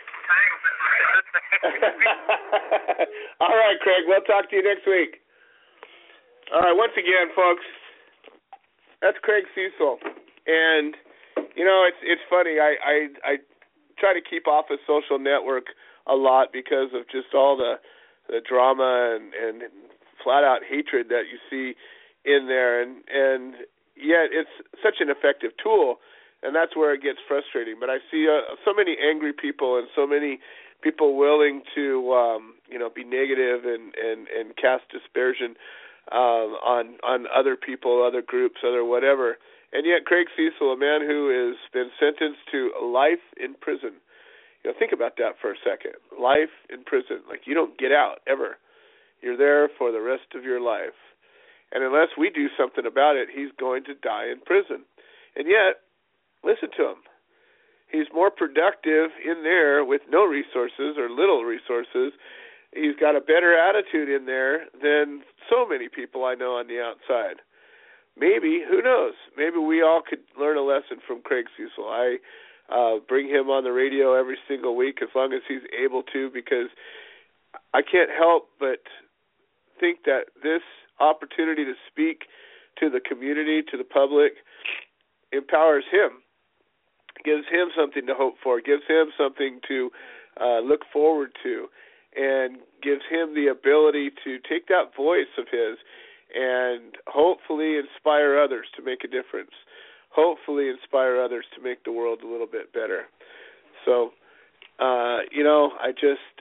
All right, Craig, we'll talk to you next week. All right, once again, folks, that's Craig Cecil, and you know it's it's funny. I I, I try to keep off a social network a lot because of just all the the drama and, and flat out hatred that you see in there, and and yet it's such an effective tool, and that's where it gets frustrating. But I see uh, so many angry people and so many people willing to um, you know be negative and and and cast dispersion Um, on on other people, other groups, other whatever. And yet Craig Cecil, a man who has been sentenced to life in prison. You know, think about that for a second. Life in prison. Like, you don't get out, ever. You're there for the rest of your life. And unless we do something about it, he's going to die in prison. And yet, listen to him. He's more productive in there with no resources or little resources. He's got a better attitude in there than so many people I know on the outside. Maybe, who knows? Maybe we all could learn a lesson from Craig Cecil. I uh, bring him on the radio every single week as long as he's able to, because I can't help but think that this opportunity to speak to the community, to the public, empowers him, gives him something to hope for, gives him something to uh, look forward to, and gives him the ability to take that voice of his and hopefully inspire others to make a difference, hopefully inspire others to make the world a little bit better. So, uh, you know, I just,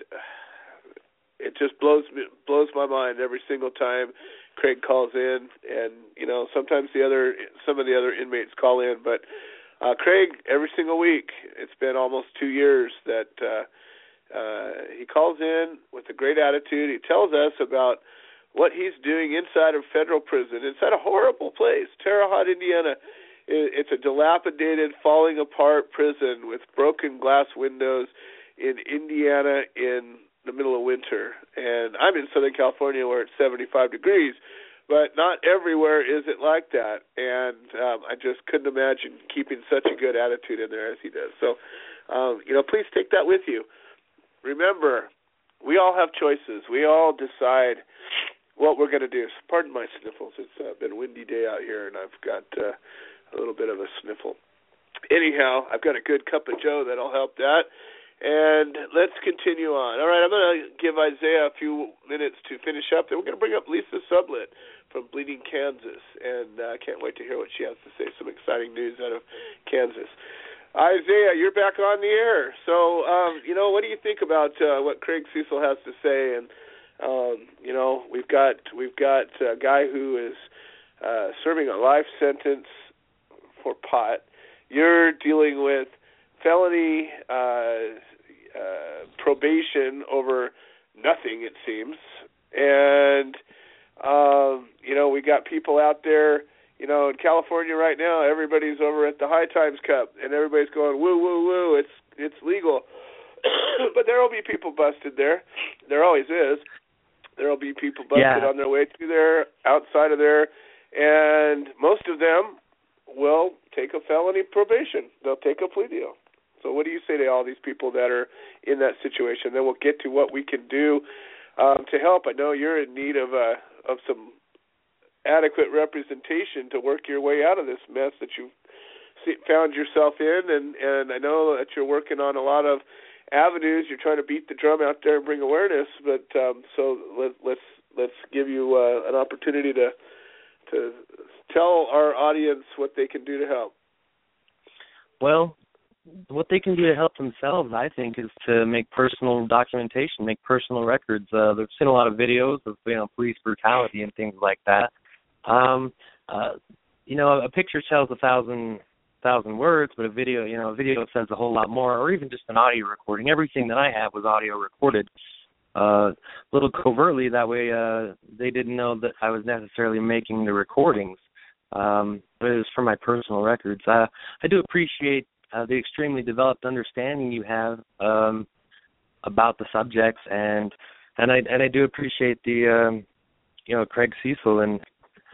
it just blows me, blows my mind every single time Craig calls in, and, you know, sometimes the other, some of the other inmates call in, but uh, Craig, every single week, it's been almost two years that, uh, Uh, he calls in with a great attitude. He tells us about what he's doing inside of federal prison, inside a horrible place, Terre Haute, Indiana. It's a dilapidated, falling apart prison with broken glass windows in Indiana in the middle of winter. And I'm in Southern California where it's seventy-five degrees, but not everywhere is it like that. And um, I just couldn't imagine keeping such a good attitude in there as he does. So, um, you know, please take that with you. Remember, we all have choices. We all decide what we're going to do. Pardon my sniffles. It's uh, been a windy day out here, and I've got uh, a little bit of a sniffle. Anyhow, I've got a good cup of joe that'll help that. And let's continue on. All right, I'm going to give Isaiah a few minutes to finish up. Then we're going to bring up Lisa Sublett from Bleeding Kansas, and I uh, can't wait to hear what she has to say. Some exciting news out of Kansas. Isaiah, you're back on the air. So, um, you know, what do you think about uh, what Craig Cecil has to say? And um, you know, we've got we've got a guy who is uh, serving a life sentence for pot. You're dealing with felony uh, uh, probation over nothing, it seems. And um, you know, we got people out there. You know, in California right now, everybody's over at the High Times Cup, and everybody's going, woo, woo, woo, it's it's legal. But there will be people busted there. There always is. There will be people busted yeah. on their way to there, outside of there, and most of them will take a felony probation. They'll take a plea deal. So what do you say to all these people that are in that situation? Then we'll get to what we can do um, to help. I know you're in need of uh, of some adequate representation to work your way out of this mess that you've found yourself in, and, and I know that you're working on a lot of avenues. You're trying to beat the drum out there and bring awareness, but um, so let, let's let's give you uh, an opportunity to to tell our audience what they can do to help. Well, what they can do to help themselves, I think, is to make personal documentation, make personal records. Uh, they've seen a lot of videos of, you know, police brutality and things like that. Um, uh, you know, a picture tells a thousand thousand words, but a video, you know, a video says a whole lot more, or even just an audio recording. Everything that I have was audio recorded, uh, a little covertly. That way, uh, they didn't know that I was necessarily making the recordings, um, but it was for my personal records. Uh, I do appreciate uh, the extremely developed understanding you have um, about the subjects, and and I and I do appreciate the, um, you know, Craig Cecil and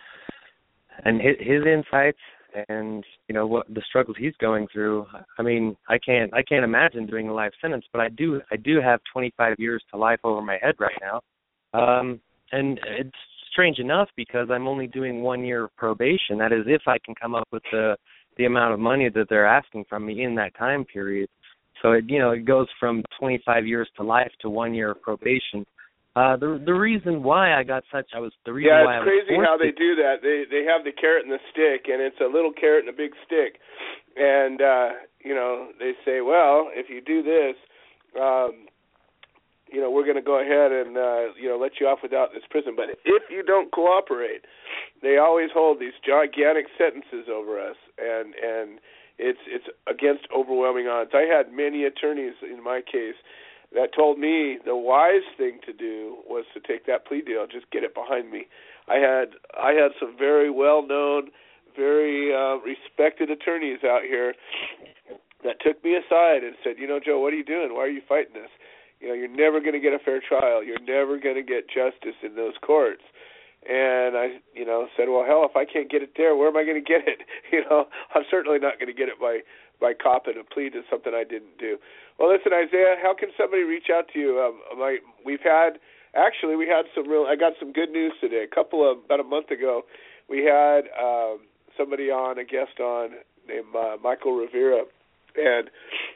and his, his insights. And you know what the struggles he's going through. I mean, I can't I can't imagine doing a life sentence, but I do I do have twenty-five years to life over my head right now, um, and it's strange enough because I'm only doing one year of probation. That is, if I can come up with the the amount of money that they're asking from me in that time period. So it you know it goes from twenty-five years to life to one year of probation. Uh, the the reason why I got such I was the reason yeah, why I was it's crazy how to, they do that. They they have the carrot and the stick, and it's a little carrot and a big stick, and uh, you know they say, well, if you do this, um, you know we're going to go ahead and uh, you know let you off without this prison. But if you don't cooperate, they always hold these gigantic sentences over us, and and it's it's against overwhelming odds. I had many attorneys in my case that told me the wise thing to do was to take that plea deal, just get it behind me. I had I had some very well-known, very uh, respected attorneys out here that took me aside and said, you know, Joe, what are you doing? Why are you fighting this? You know, you're never going to get a fair trial. You're never going to get justice in those courts. And I, you know, said, well, hell, if I can't get it there, where am I going to get it? You know, I'm certainly not going to get it by by copping a plea to something I didn't do. Well, listen, Isaiah, how can somebody reach out to you? Um, my, we've had, actually, we had some real, I got some good news today. A couple of, about a month ago, we had um, somebody on, a guest on, named uh, Michael Rivera, and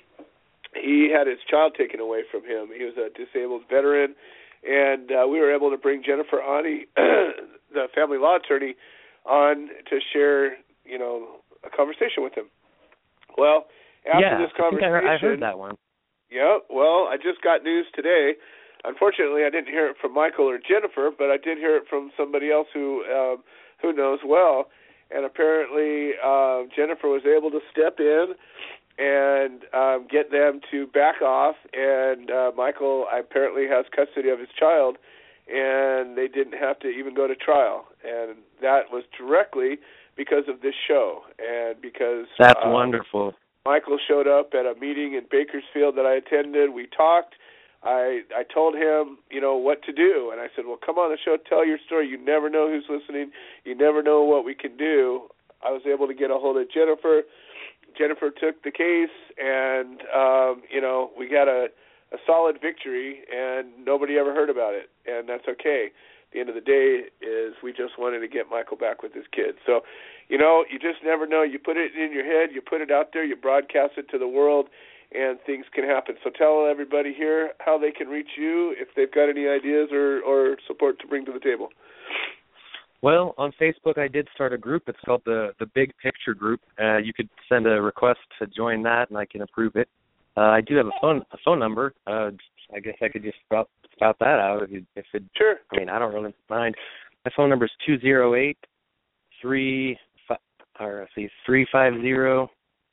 he had his child taken away from him. He was a disabled veteran, and uh, we were able to bring Jennifer Ani, the family law attorney, on to share, you know, a conversation with him. Well, after yeah, this conversation, I, think I, heard, I heard that one. Yeah, well, I just got news today. Unfortunately, I didn't hear it from Michael or Jennifer, but I did hear it from somebody else who um, who knows well. And apparently, uh, Jennifer was able to step in and um, get them to back off. And uh, Michael apparently has custody of his child, and they didn't have to even go to trial. And that was directly because of this show, and because that's um, wonderful. Michael showed up at a meeting in Bakersfield that I attended. We talked. I I told him, you know, what to do, and I said, well, come on the show, tell your story. You never know who's listening. You never know what we can do. I was able to get a hold of Jennifer. Jennifer took the case, and um, you know, we got a, a solid victory, and nobody ever heard about it, and that's okay. The end of the day is we just wanted to get Michael back with his kids. So, you know, you just never know. You put it in your head, you put it out there, you broadcast it to the world, and things can happen. So tell everybody here how they can reach you if they've got any ideas or, or support to bring to the table. Well, on Facebook, I did start a group. It's called the the Big Picture Group. Uh, you could send a request to join that, and I can approve it. Uh, I do have a phone a phone number. Uh, I guess I could just spout, spout that out if, you, if it. Sure. I mean, I don't really mind. My phone number is two zero eight three five or let's see three five zero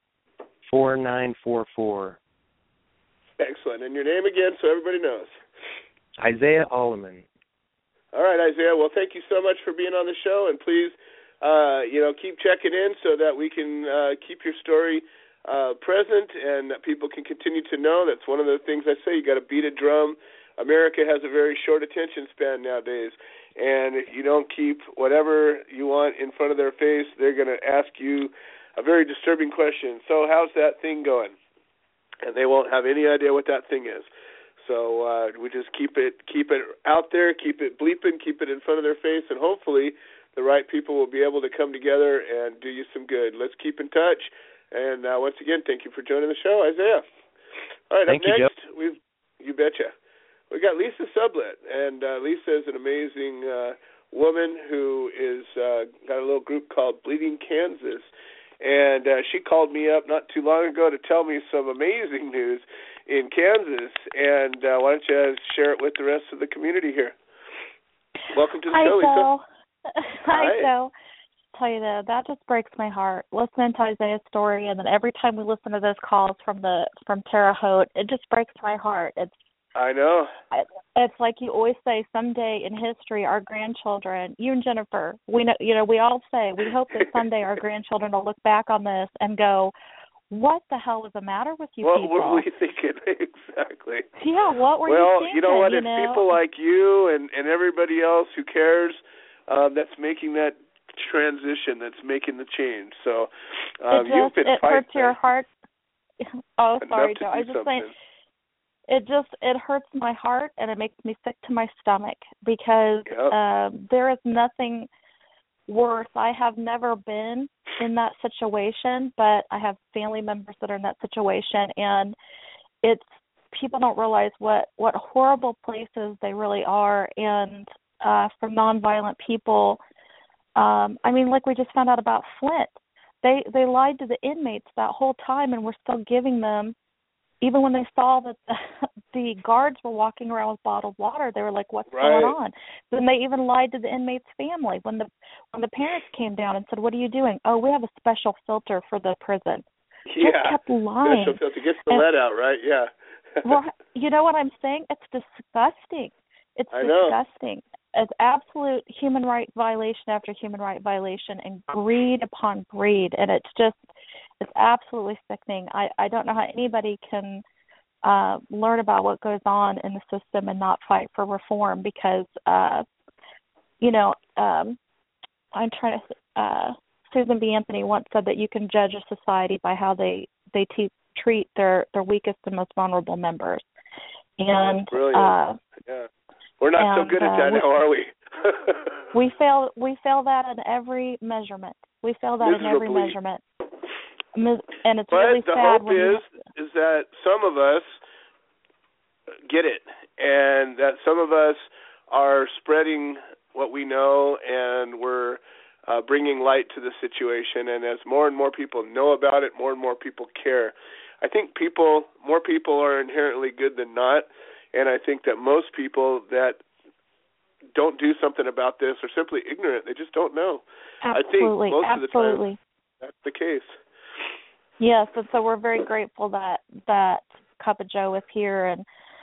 four nine four four. Excellent. And your name again, so everybody knows. Isaiah Alleman. All right, Isaiah. Well, thank you so much for being on the show, and please, uh, you know, keep checking in so that we can uh, keep your story uh, present and that people can continue to know. That's one of the things I say. You got to beat a drum. America has a very short attention span nowadays, and if you don't keep whatever you want in front of their face, they're going to ask you a very disturbing question. So, how's that thing going? And they won't have any idea what that thing is. So uh, we just keep it keep it out there, keep it bleeping, keep it in front of their face, and hopefully the right people will be able to come together and do you some good. Let's keep in touch. And uh, once again, thank you for joining the show, Isaiah. All right, thank up you, next, Joe. we've you betcha. We got Lisa Sublett, and uh, Lisa is an amazing uh, woman who is uh, got a little group called Bleeding Kansas, and uh, she called me up not too long ago to tell me some amazing news in Kansas. And uh, why don't you share it with the rest of the community here? Welcome to the Hi, show, Lisa. Hi, Hi, Joe. Tell you that that just breaks my heart. Listening to Isaiah's story, and then every time we listen to those calls from the from Terre Haute, it just breaks my heart. It's I know. It's like you always say, someday in history, our grandchildren, you and Jennifer, we know, you know, we all say we hope that someday our grandchildren will look back on this and go, "What the hell was the matter with you what people?" What were we thinking exactly? Yeah, what were well, you thinking? you know what? You It's know? people like you and and everybody else who cares um, that's making that transition, that's making the change. So um, it just, you've been it fighting. hurts your heart. Oh, sorry, Enough to Joe. do I was just something. saying. It just it hurts my heart, and it makes me sick to my stomach because Yep. uh, there is nothing worse. I have never been in that situation, but I have family members that are in that situation, and it's people don't realize what what horrible places they really are. And uh, for nonviolent people, um, I mean, like we just found out about Flint, they they lied to the inmates that whole time, and we're still giving them. Even when they saw that the, the guards were walking around with bottled water, they were like, "What's right. going on?" Then they even lied to the inmate's family when the when the parents came down and said, "What are you doing?" "Oh, we have a special filter for the prison." Yeah. Just kept lying. Special filter gets the and, lead out, right? Yeah. Well, you know what I'm saying? It's disgusting. It's I know. disgusting. It's absolute human right violation after human right violation, and greed upon greed, and it's just. It's absolutely sickening. I, I don't know how anybody can uh, learn about what goes on in the system and not fight for reform because, uh, you know, um, I'm trying to, uh, Susan B. Anthony once said that you can judge a society by how they, they te- treat their, their weakest and most vulnerable members. And, That's brilliant. Uh, yeah. We're not and, so good at that uh, we, now, are we? we fail we fail that in every measurement. We fail that Miserably. in every measurement. And it's but really the sad. hope when is you... is that some of us get it, and that some of us are spreading what we know, and we're uh, bringing light to the situation. And as more and more people know about it, more and more people care. I think people, more people are inherently good than not, and I think that most people that don't do something about this are simply ignorant. They just don't know. Absolutely. I think most Absolutely. of the time that's the case. Yes, and so we're very grateful that that Cup of Joe is here, and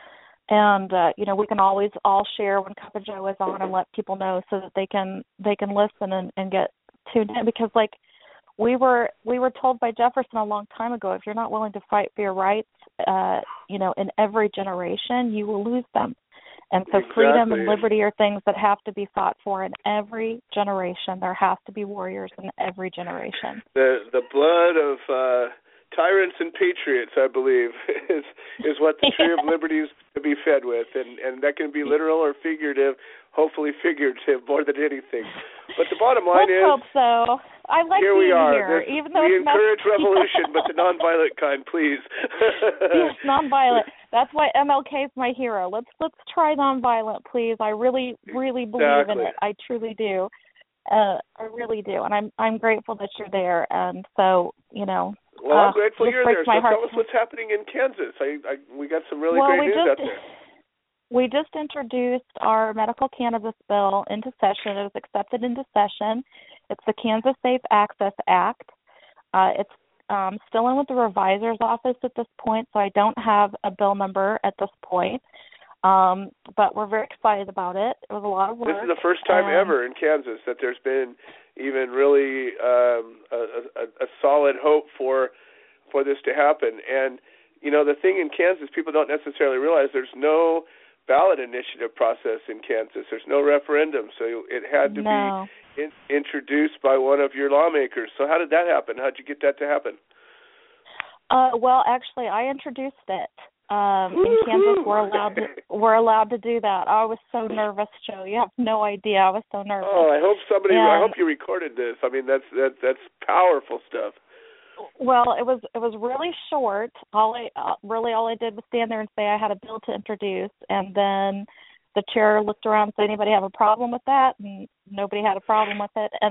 and uh, you know, we can always all share when Cup of Joe is on and let people know so that they can they can listen and, and get tuned in, because like we were we were told by Jefferson a long time ago, if you're not willing to fight for your rights, uh, you know, in every generation, you will lose them. And so exactly. freedom and liberty are things that have to be fought for in every generation. There has to be warriors in every generation. The the blood of uh, tyrants and patriots, I believe, is is what the tree of liberty is to be fed with, and and that can be literal or figurative. Hopefully figurative more than anything. But the bottom line Let's is, hope so. I like here being we are. here, This, even though we it's encourage messy. revolution, but the nonviolent kind, please. Yes, nonviolent. That's why M L K is my hero. Let's let's try nonviolent, please. I really, really believe exactly. in it. I truly do. Uh, I really do, and I'm I'm grateful that you're there. And so, you know. Well, I'm uh, grateful you're there. So my heart. tell us what's happening in Kansas. I, I we got some really well, great we news just, out there. We just introduced our medical cannabis bill into session. It was accepted into session. It's the Kansas Safe Access Act. Uh, it's um, still in with the revisor's office at this point, so I don't have a bill number at this point. Um, but we're very excited about it. It was a lot of work. This is the first time um, ever in Kansas that there's been even really um, a, a, a solid hope for for this to happen. And, you know, the thing in Kansas, people don't necessarily realize there's no ballot initiative process in Kansas. There's no referendum, so it had to no. be in, introduced by one of your lawmakers. So how did that happen? How did you get that to happen? Uh, well, actually, I introduced it. Um, in Kansas, we're allowed to we're allowed to do that. I was so nervous, Joe. You have no idea. I was so nervous. Oh, I hope somebody. And, I hope you recorded this. I mean, that's that that's powerful stuff. Well, it was it was really short. All I uh, really all I did was stand there and say I had a bill to introduce, and then the chair looked around and said, "Anybody have a problem with that?" And nobody had a problem with it. And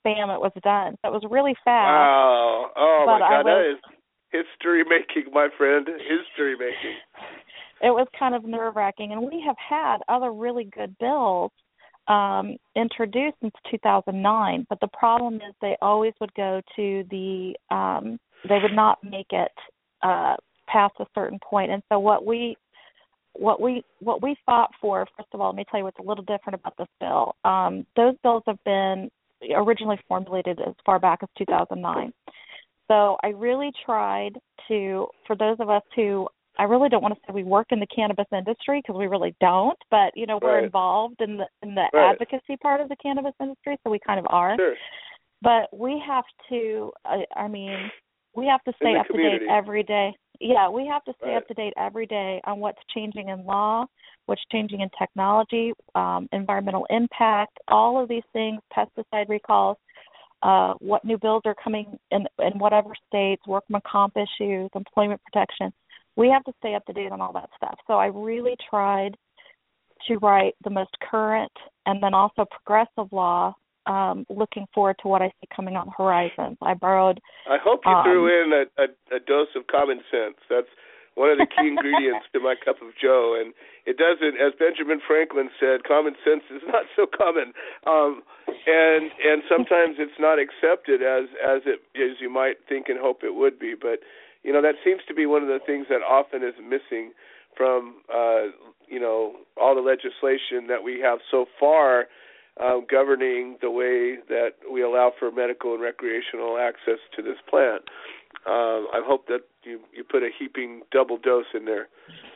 bam, it was done. So it was really fast. Wow. Oh, but my God. I was, that is history making, my friend. History making. It was kind of nerve-wracking. And we have had other really good bills um, introduced since two thousand nine. But the problem is they always would go to the, um, they would not make it uh, past a certain point. And so what we, What we what we fought for, first of all, let me tell you what's a little different about this bill. Um, those bills have been originally formulated as far back as two thousand nine. So I really tried to, for those of us who, I really don't want to say we work in the cannabis industry because we really don't, but, you know, we're right. involved in the in the right. advocacy part of the cannabis industry, so we kind of are. Sure. But we have to, I, I mean, we have to stay up community. to date every day. Yeah, we have to stay right. up to date every day on what's changing in law, what's changing in technology, um, environmental impact, all of these things, pesticide recalls, uh, what new bills are coming in, in whatever states, workman comp issues, employment protection. We have to stay up to date on all that stuff. So I really tried to write the most current and then also progressive law, Um, looking forward to what I see coming on the horizon. I borrowed. I hope you um, threw in a, a, a dose of common sense. That's one of the key ingredients to my cup of joe. And it doesn't, as Benjamin Franklin said, common sense is not so common. Um, and and sometimes it's not accepted as as it as you might think and hope it would be. But you know that seems to be one of the things that often is missing from uh, you know all the legislation that we have so far. Um, governing the way that we allow for medical and recreational access to this plant. Um, I hope that you, you put a heaping double dose in there.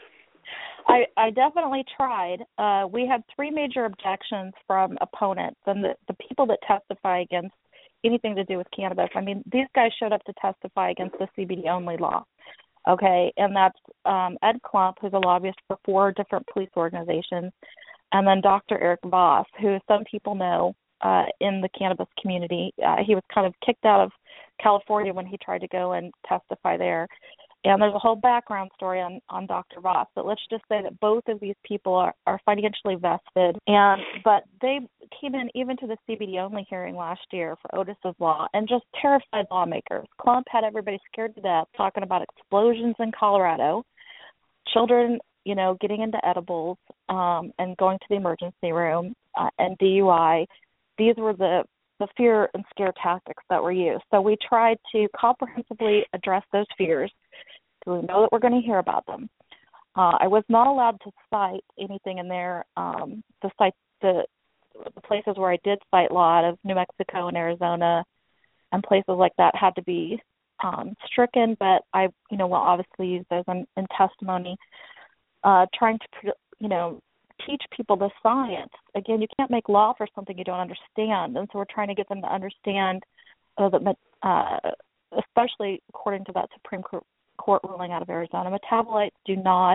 I, I definitely tried. Uh, we had three major objections from opponents and the, the people that testify against anything to do with cannabis. I mean, these guys showed up to testify against the C B D-only law. Okay, and that's um, Ed Klump, who's a lobbyist for four different police organizations, and then Doctor Eric Voss, who some people know uh, in the cannabis community. Uh, he was kind of kicked out of California when he tried to go and testify there. And there's a whole background story on, on Doctor Voss, but let's just say that both of these people are, are financially vested. And but they came in even to the C B D-only hearing last year for Otis's law and just terrified lawmakers. Klump had everybody scared to death, talking about explosions in Colorado, children you know, getting into edibles um, and going to the emergency room uh, and D U I. These were the, the fear and scare tactics that were used. So we tried to comprehensively address those fears so we know that we're going to hear about them. Uh, I was not allowed to cite anything in there. Um, the, site, the, the places where I did cite law out of New Mexico and Arizona and places like that had to be um, stricken, but I, you know, will obviously use those in, in testimony. Uh, trying to, you know, teach people the science. Again, you can't make law for something you don't understand, and so we're trying to get them to understand uh, that, uh, especially according to that Supreme Court ruling out of Arizona, metabolites do not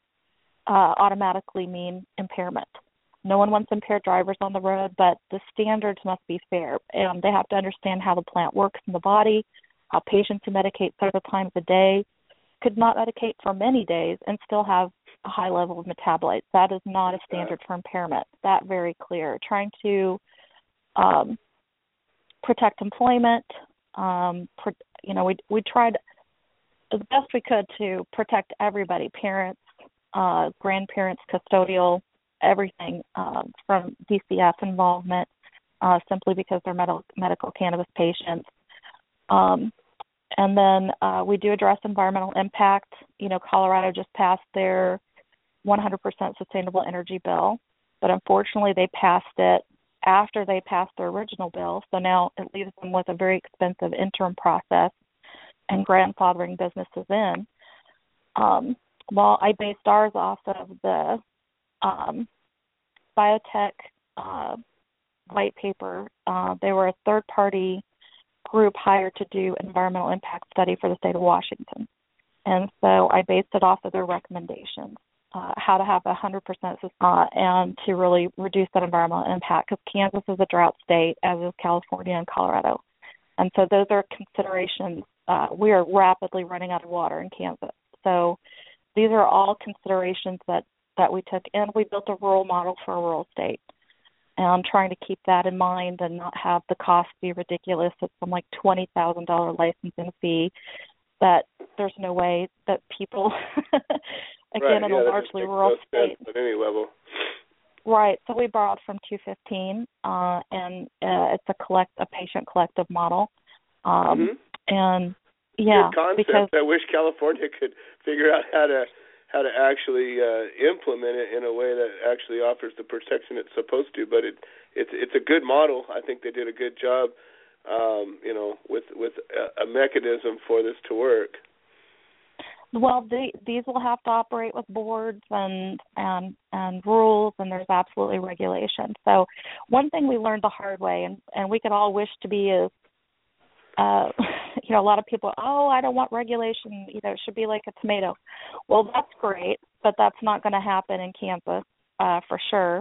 uh, automatically mean impairment. No one wants impaired drivers on the road, but the standards must be fair, and they have to understand how the plant works in the body, how patients who medicate several times a day could not medicate for many days and still have a high level of metabolites. That is not a standard for impairment. That very clear. Trying to um, protect employment. Um, pro- you know, we we tried as best we could to protect everybody, parents, uh, grandparents, custodial, everything um, from D C F involvement, uh, simply because they're medical medical cannabis patients. Um, And then uh, we do address environmental impact. You know, Colorado just passed their one hundred percent sustainable energy bill, but unfortunately they passed it after they passed their original bill. So now it leaves them with a very expensive interim process and grandfathering businesses in. Um, well, I based ours off of the um, biotech uh, white paper. Uh, they were a third-party group hired to do environmental impact study for the state of Washington. And so I based it off of their recommendations, uh, how to have one hundred percent uh, and to really reduce that environmental impact, because Kansas is a drought state, as is California and Colorado. And so those are considerations. Uh, we are rapidly running out of water in Kansas. So these are all considerations that, that we took, and we built a rural model for a rural state. and trying to keep that in mind and not have the cost be ridiculous. It's some like twenty thousand dollars licensing fee that there's no way that people, again, right, in yeah, a largely rural state. At any level. Right. So we borrowed from two fifteen, uh, and uh, it's a collect a patient collective model. Um, mm-hmm. And yeah, good concept. because I wish California could figure out how to how to actually uh, implement it in a way that actually offers the protection it's supposed to. But it it's it's a good model. I think they did a good job, um, you know, with with a, a mechanism for this to work. Well, the, these will have to operate with boards and, and and rules, and there's absolutely regulation. So one thing we learned the hard way, and, and we could all wish to be as, uh, you know, a lot of people, oh, I don't want regulation, you know, it should be like a tomato. Well, that's great, but that's not going to happen in Kansas uh, for sure.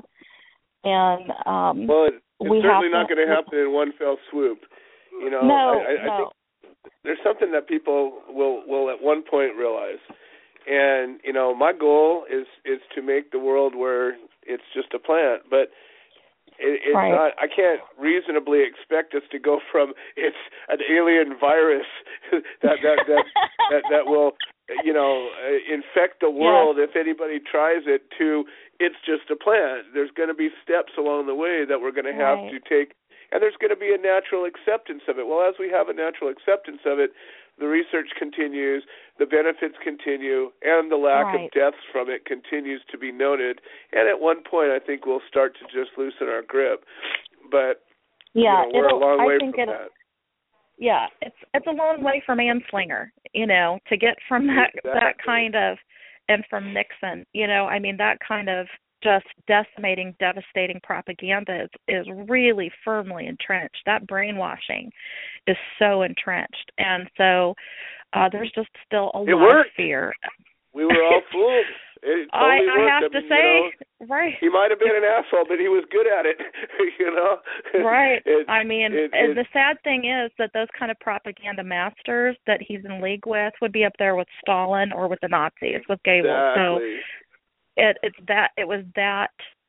And um, well, it, it's we certainly have not going to happen in one fell swoop. You know, no, I, I, no. I think there's something that people will, will at one point realize. And, you know, my goal is, is to make the world where it's just a plant. But it, it's right. not, I can't reasonably expect us to go from it's an alien virus that, that, that, that, that will, you know, infect the world yes. if anybody tries it to it's just a plant. There's going to be steps along the way that we're going to have right. to take. And there's going to be a natural acceptance of it. Well, as we have a natural acceptance of it, the research continues, the benefits continue, and the lack right. of deaths from it continues to be noted. And at one point, I think we'll start to just loosen our grip. But yeah, you know, we're a long I way think from it, that. Yeah, it's it's a long way from Anslinger, you know, to get from that exactly. that kind of, and from Nixon, you know, I mean, that kind of just decimating, devastating propaganda is, is really firmly entrenched. That brainwashing is so entrenched. And so uh, there's just still a it lot worked. of fear. We were all fooled. It totally I, I worked. have I to mean, say, you know, right. He might have been an asshole, but he was good at it, you know? Right. It, I mean, it, and it, the sad thing is that those kind of propaganda masters that he's in league with would be up there with Stalin or with the Nazis, with Goebbels. Exactly. So it, it's that, it was that,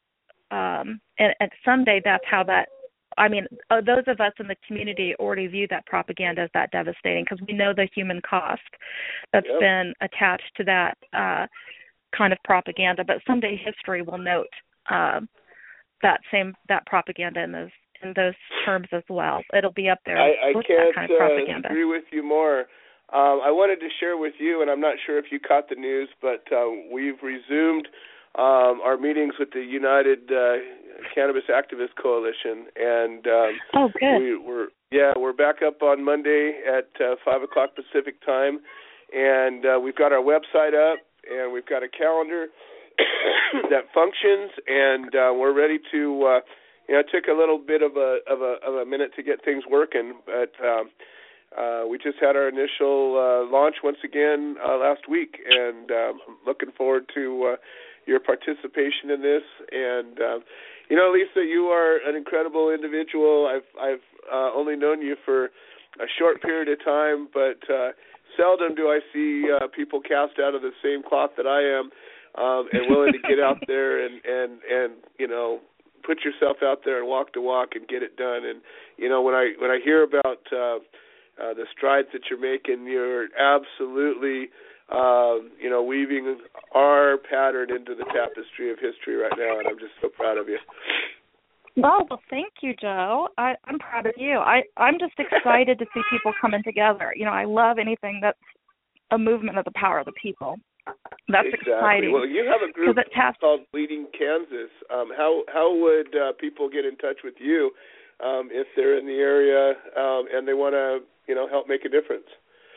um, and, and someday that's how that, I mean, uh, those of us in the community already view that propaganda as that devastating because we know the human cost that's yep. been attached to that uh, kind of propaganda. But someday history will note uh, that same that propaganda in those in those terms as well. It'll be up there. I, I with can't that kind of propaganda. Uh, agree with you more. Um, I wanted to share with you, and I'm not sure if you caught the news, but uh, we've resumed um, our meetings with the United uh, Cannabis Activist Coalition, and um, oh, good. We, we're yeah, we're back up on Monday at uh, five o'clock Pacific time, and uh, we've got our website up, and we've got a calendar that functions, and uh, we're ready to. Uh, you know, it took a little bit of a of a of a minute to get things working, but um, uh, we just had our initial uh, launch once again uh, last week, and um, I'm looking forward to uh, your participation in this. And uh, you know, Lisa, you are an incredible individual. I've I've uh, only known you for a short period of time, but uh, seldom do I see uh, people cast out of the same cloth that I am, um, and willing to get out there and, and, and you know, put yourself out there and walk the walk and get it done. And you know, when I when I hear about uh, uh, the strides that you're making, you're absolutely um, you know, weaving our pattern into the tapestry of history right now, and I'm just so proud of you. Well, well, thank you, Joe. I, I'm proud of you. I, I'm just excited to see people coming together. You know, I love anything that's a movement of the power of the people. That's exactly. exciting. Well, you have a group has, called Bleeding Kansas. Um, how how would uh, people get in touch with you um, if they're in the area um, and they want to, you know, help make a difference?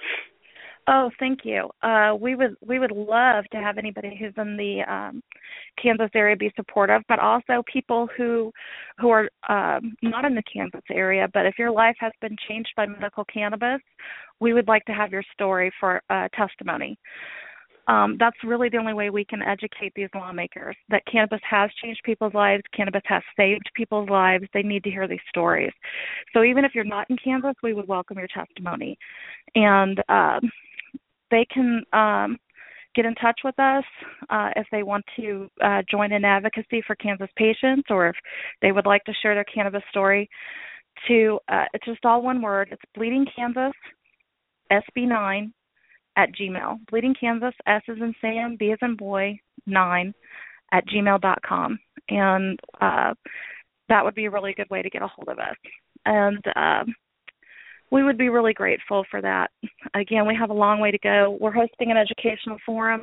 Oh, thank you. Uh, we would we would love to have anybody who's in the um, Kansas area be supportive, but also people who who are um, not in the Kansas area. But if your life has been changed by medical cannabis, we would like to have your story for uh, testimony. Um, that's really the only way we can educate these lawmakers that cannabis has changed people's lives, cannabis has saved people's lives. They need to hear these stories. So even if you're not in Kansas, we would welcome your testimony. And um, they can um, get in touch with us uh, if they want to uh, join in advocacy for Kansas patients, or if they would like to share their cannabis story. To uh, it's just all one word. It's Bleeding Kansas S B nine at Gmail. Bleeding Kansas, S as in Sam, B as in boy, nine at gmail dot com. And uh, that would be a really good way to get a hold of us. And um, we would be really grateful for that. Again, we have a long way to go. We're hosting an educational forum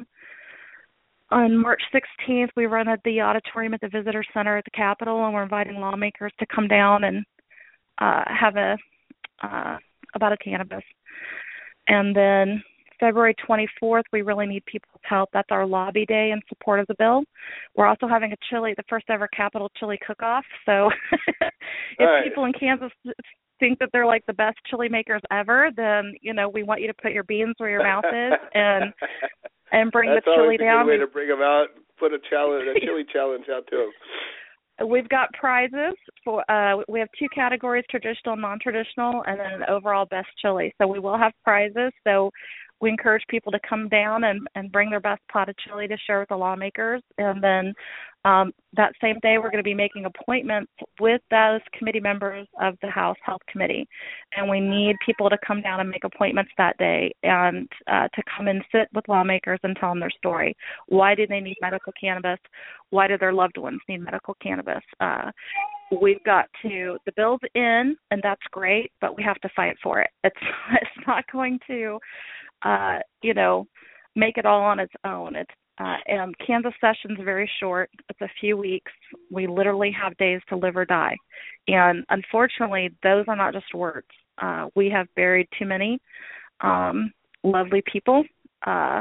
on March sixteenth. We run at the auditorium at the Visitor Center at the Capitol, and we're inviting lawmakers to come down and uh, have a uh, about a cannabis. And then February twenty-fourth, we really need people's help. That's our lobby day in support of the bill. We're also having a chili, the first ever Capitol chili cook-off. So if right. people in Kansas think that they're like the best chili makers ever, then, you know, we want you to put your beans where your mouth is and and bring That's the chili down. That's always a down. good way to bring them out, put a challenge, a chili challenge out to them. We've got prizes for. Uh, we have two categories: traditional, non-traditional, and then an overall best chili. So we will have prizes. So we encourage people to come down and, and bring their best pot of chili to share with the lawmakers. And then um, that same day, we're going to be making appointments with those committee members of the House Health Committee. And we need people to come down and make appointments that day and uh, to come and sit with lawmakers and tell them their story. Why do they need medical cannabis? Why do their loved ones need medical cannabis? Uh, we've got to, the bill's in, and that's great, but we have to fight for it. It's, it's not going to, uh, you know, make it all on its own. It's, uh, and Kansas session's very short. It's a few weeks. We literally have days to live or die. And unfortunately, those are not just words. Uh, we have buried too many um, lovely people, uh,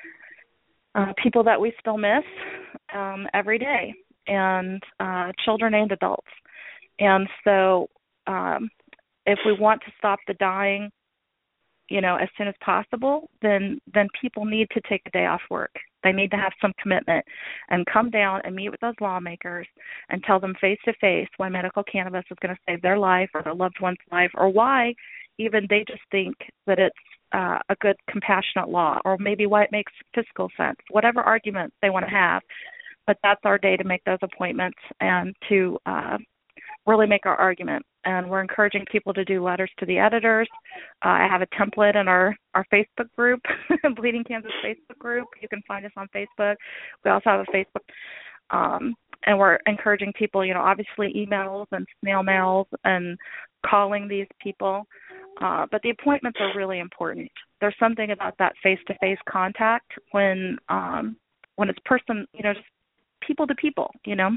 uh, people that we still miss um, every day, and uh, children and adults. And so um, if we want to stop the dying, you know, as soon as possible, then then people need to take a day off work. They need to have some commitment and come down and meet with those lawmakers and tell them face to face why medical cannabis is going to save their life or their loved one's life, or why even they just think that it's uh, a good compassionate law, or maybe why it makes fiscal sense, whatever arguments they want to have. But that's our day to make those appointments and to uh, really make our argument. And we're encouraging people to do letters to the editors. Uh, I have a template in our, our Facebook group, Bleeding Kansas Facebook group. You can find us on Facebook. We also have a Facebook. Um, and we're encouraging people, you know, obviously emails and snail mails and calling these people. Uh, but the appointments are really important. There's something about that face-to-face contact when um, when it's person, you know, just people to people, you know.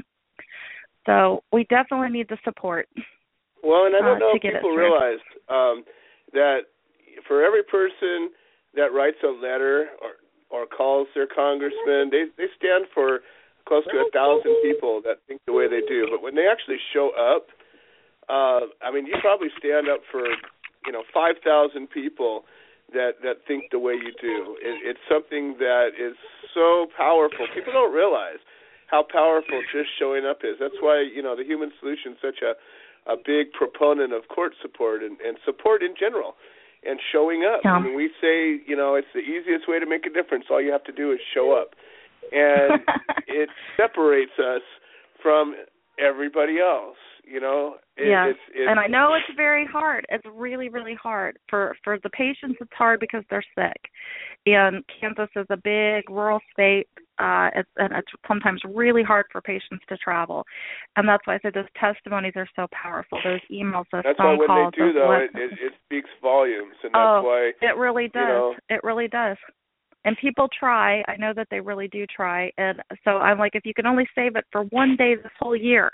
So we definitely need the support. Well, and I don't uh, know if people realize um, that for every person that writes a letter or, or calls their congressman, they, they stand for close to a thousand people that think the way they do. But when they actually show up, uh, I mean, you probably stand up for, you know, five thousand people that, that think the way you do. It, it's something that is so powerful. People don't realize how powerful just showing up is. That's why, you know, the Human Solution is such a, a big proponent of court support and, and support in general and showing up. Yeah. I mean, we say, you know, it's the easiest way to make a difference. All you have to do is show up. And it separates us from everybody else, you know. It, yeah, it's, it's, and I know it's very hard. It's really, really hard. For, for the patients, it's hard because they're sick. And Kansas is a big rural state, uh, it's, and it's sometimes really hard for patients to travel. And that's why I said those testimonies are so powerful, those emails, those that's phone calls. That's why when calls, they do, though, it, lessons. it, it speaks volumes. And that's oh, why, it really does. You know, it really does. And people try. I know that they really do try. And so I'm like, if you can only save it for one day this whole year,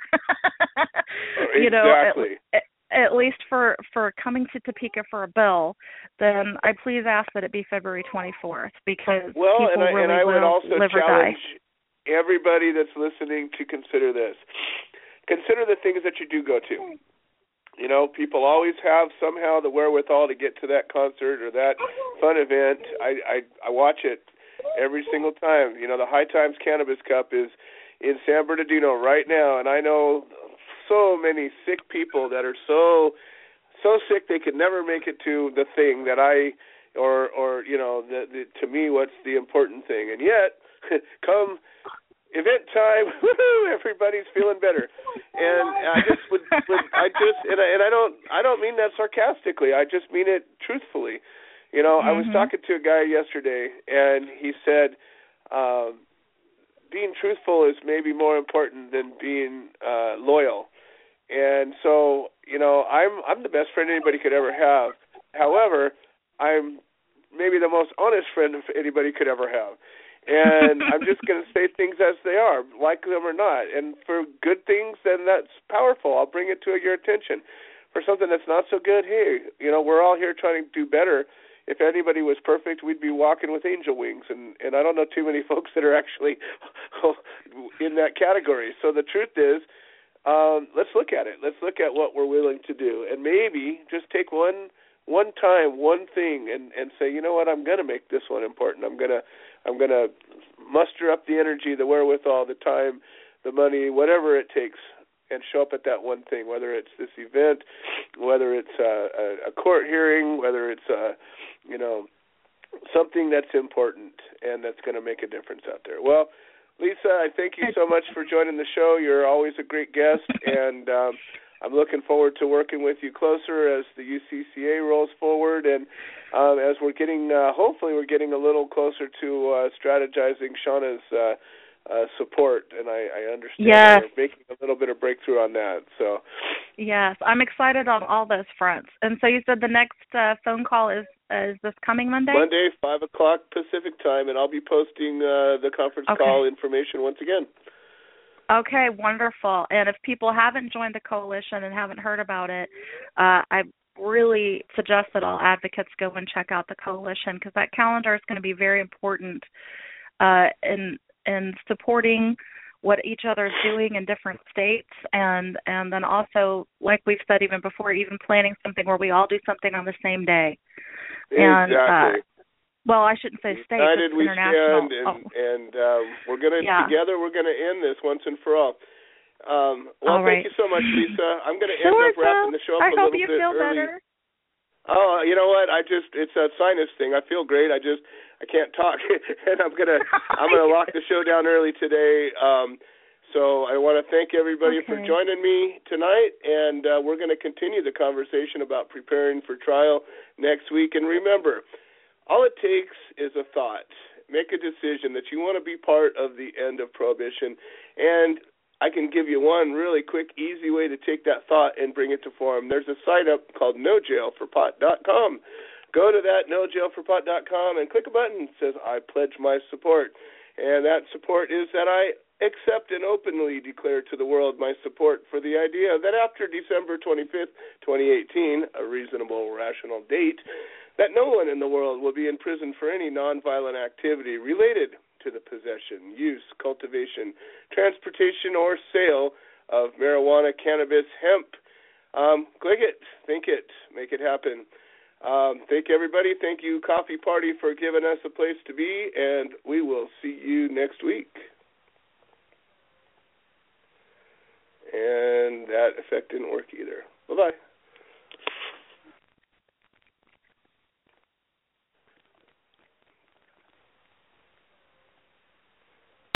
you know, exactly. at, at least for, for coming to Topeka for a bill, then I please ask that it be February twenty-fourth, because well, people and I, really and I would will also live or die. challenge everybody that's listening to consider this. Consider the things that you do go to. You know, people always have somehow the wherewithal to get to that concert or that fun event. I, I, I watch it every single time. You know, the High Times Cannabis Cup is in San Bernardino right now, and I know so many sick people that are so so sick they could never make it to the thing that I or or you know, the, the, to me, what's the important thing? And yet, come event time, woohoo, everybody's feeling better. And I just would, would I just and I, and I don't I don't mean that sarcastically. I just mean it truthfully. You know, mm-hmm. I was talking to a guy yesterday, and he said, um, being truthful is maybe more important than being uh, loyal. And so, you know, I'm I'm the best friend anybody could ever have. However, I'm maybe the most honest friend anybody could ever have. And I'm just going to say things as they are, like them or not. And for good things, then that's powerful. I'll bring it to your attention. For something that's not so good, hey, you know, we're all here trying to do better. If anybody was perfect, we'd be walking with angel wings. And, and I don't know too many folks that are actually in that category. So the truth is, um, let's look at it. Let's look at what we're willing to do. And maybe just take one one time, one thing, and, and say, you know what, I'm going to make this one important. I'm going to I'm going to muster up the energy, the wherewithal, the time, the money, whatever it takes, and show up at that one thing, whether it's this event, whether it's a, a court hearing, whether it's a, you know, something that's important and that's going to make a difference out there. Well, Lisa, I thank you so much for joining the show. You're always a great guest, and um, I'm looking forward to working with you closer as the U C C A rolls forward, and um, as we're getting, uh, hopefully we're getting a little closer to uh, strategizing Shauna's uh, uh, support, and I, I understand yes. we're making a little bit of breakthrough on that. So, yes, I'm excited on all those fronts. And so you said the next uh, phone call is is this coming Monday? Monday, five o'clock Pacific time, and I'll be posting uh, the conference okay. call information once again. Okay, wonderful. And if people haven't joined the coalition and haven't heard about it, uh, I really suggest that all advocates go and check out the coalition, because that calendar is going to be very important uh, in in supporting what each other is doing in different states, and and then also, like we've said even before, even planning something where we all do something on the same day. Exactly. And, uh, well, I shouldn't say state, United it's we international. stand, and, oh. and uh, we're going to, yeah. together, we're going to end this once and for all. Um, well, all thank right. you so much, Lisa. I'm going to sure, end up wrapping the show up I a hope little you bit feel early. better. Oh, you know what? I just, it's a sinus thing. I feel great. I just, I can't talk. And I'm going to, I'm going to lock the show down early today. Um, so I want to thank everybody okay. for joining me tonight, and uh, we're going to continue the conversation about preparing for trial next week. And remember, all it takes is a thought. Make a decision that you want to be part of the end of Prohibition. And I can give you one really quick, easy way to take that thought and bring it to form. There's a site up called no jail for pot dot com. Go to that no jail for pot dot com and click a button that says, I pledge my support. And that support is that I accept and openly declare to the world my support for the idea that after December twenty-fifth, twenty eighteen, a reasonable, rational date, that no one in the world will be in prison for any nonviolent activity related to the possession, use, cultivation, transportation, or sale of marijuana, cannabis, hemp. Um, click it, think it, make it happen. Um, thank everybody. Thank you, Coffee Party, for giving us a place to be, and we will see you next week. And that effect didn't work either. Bye-bye.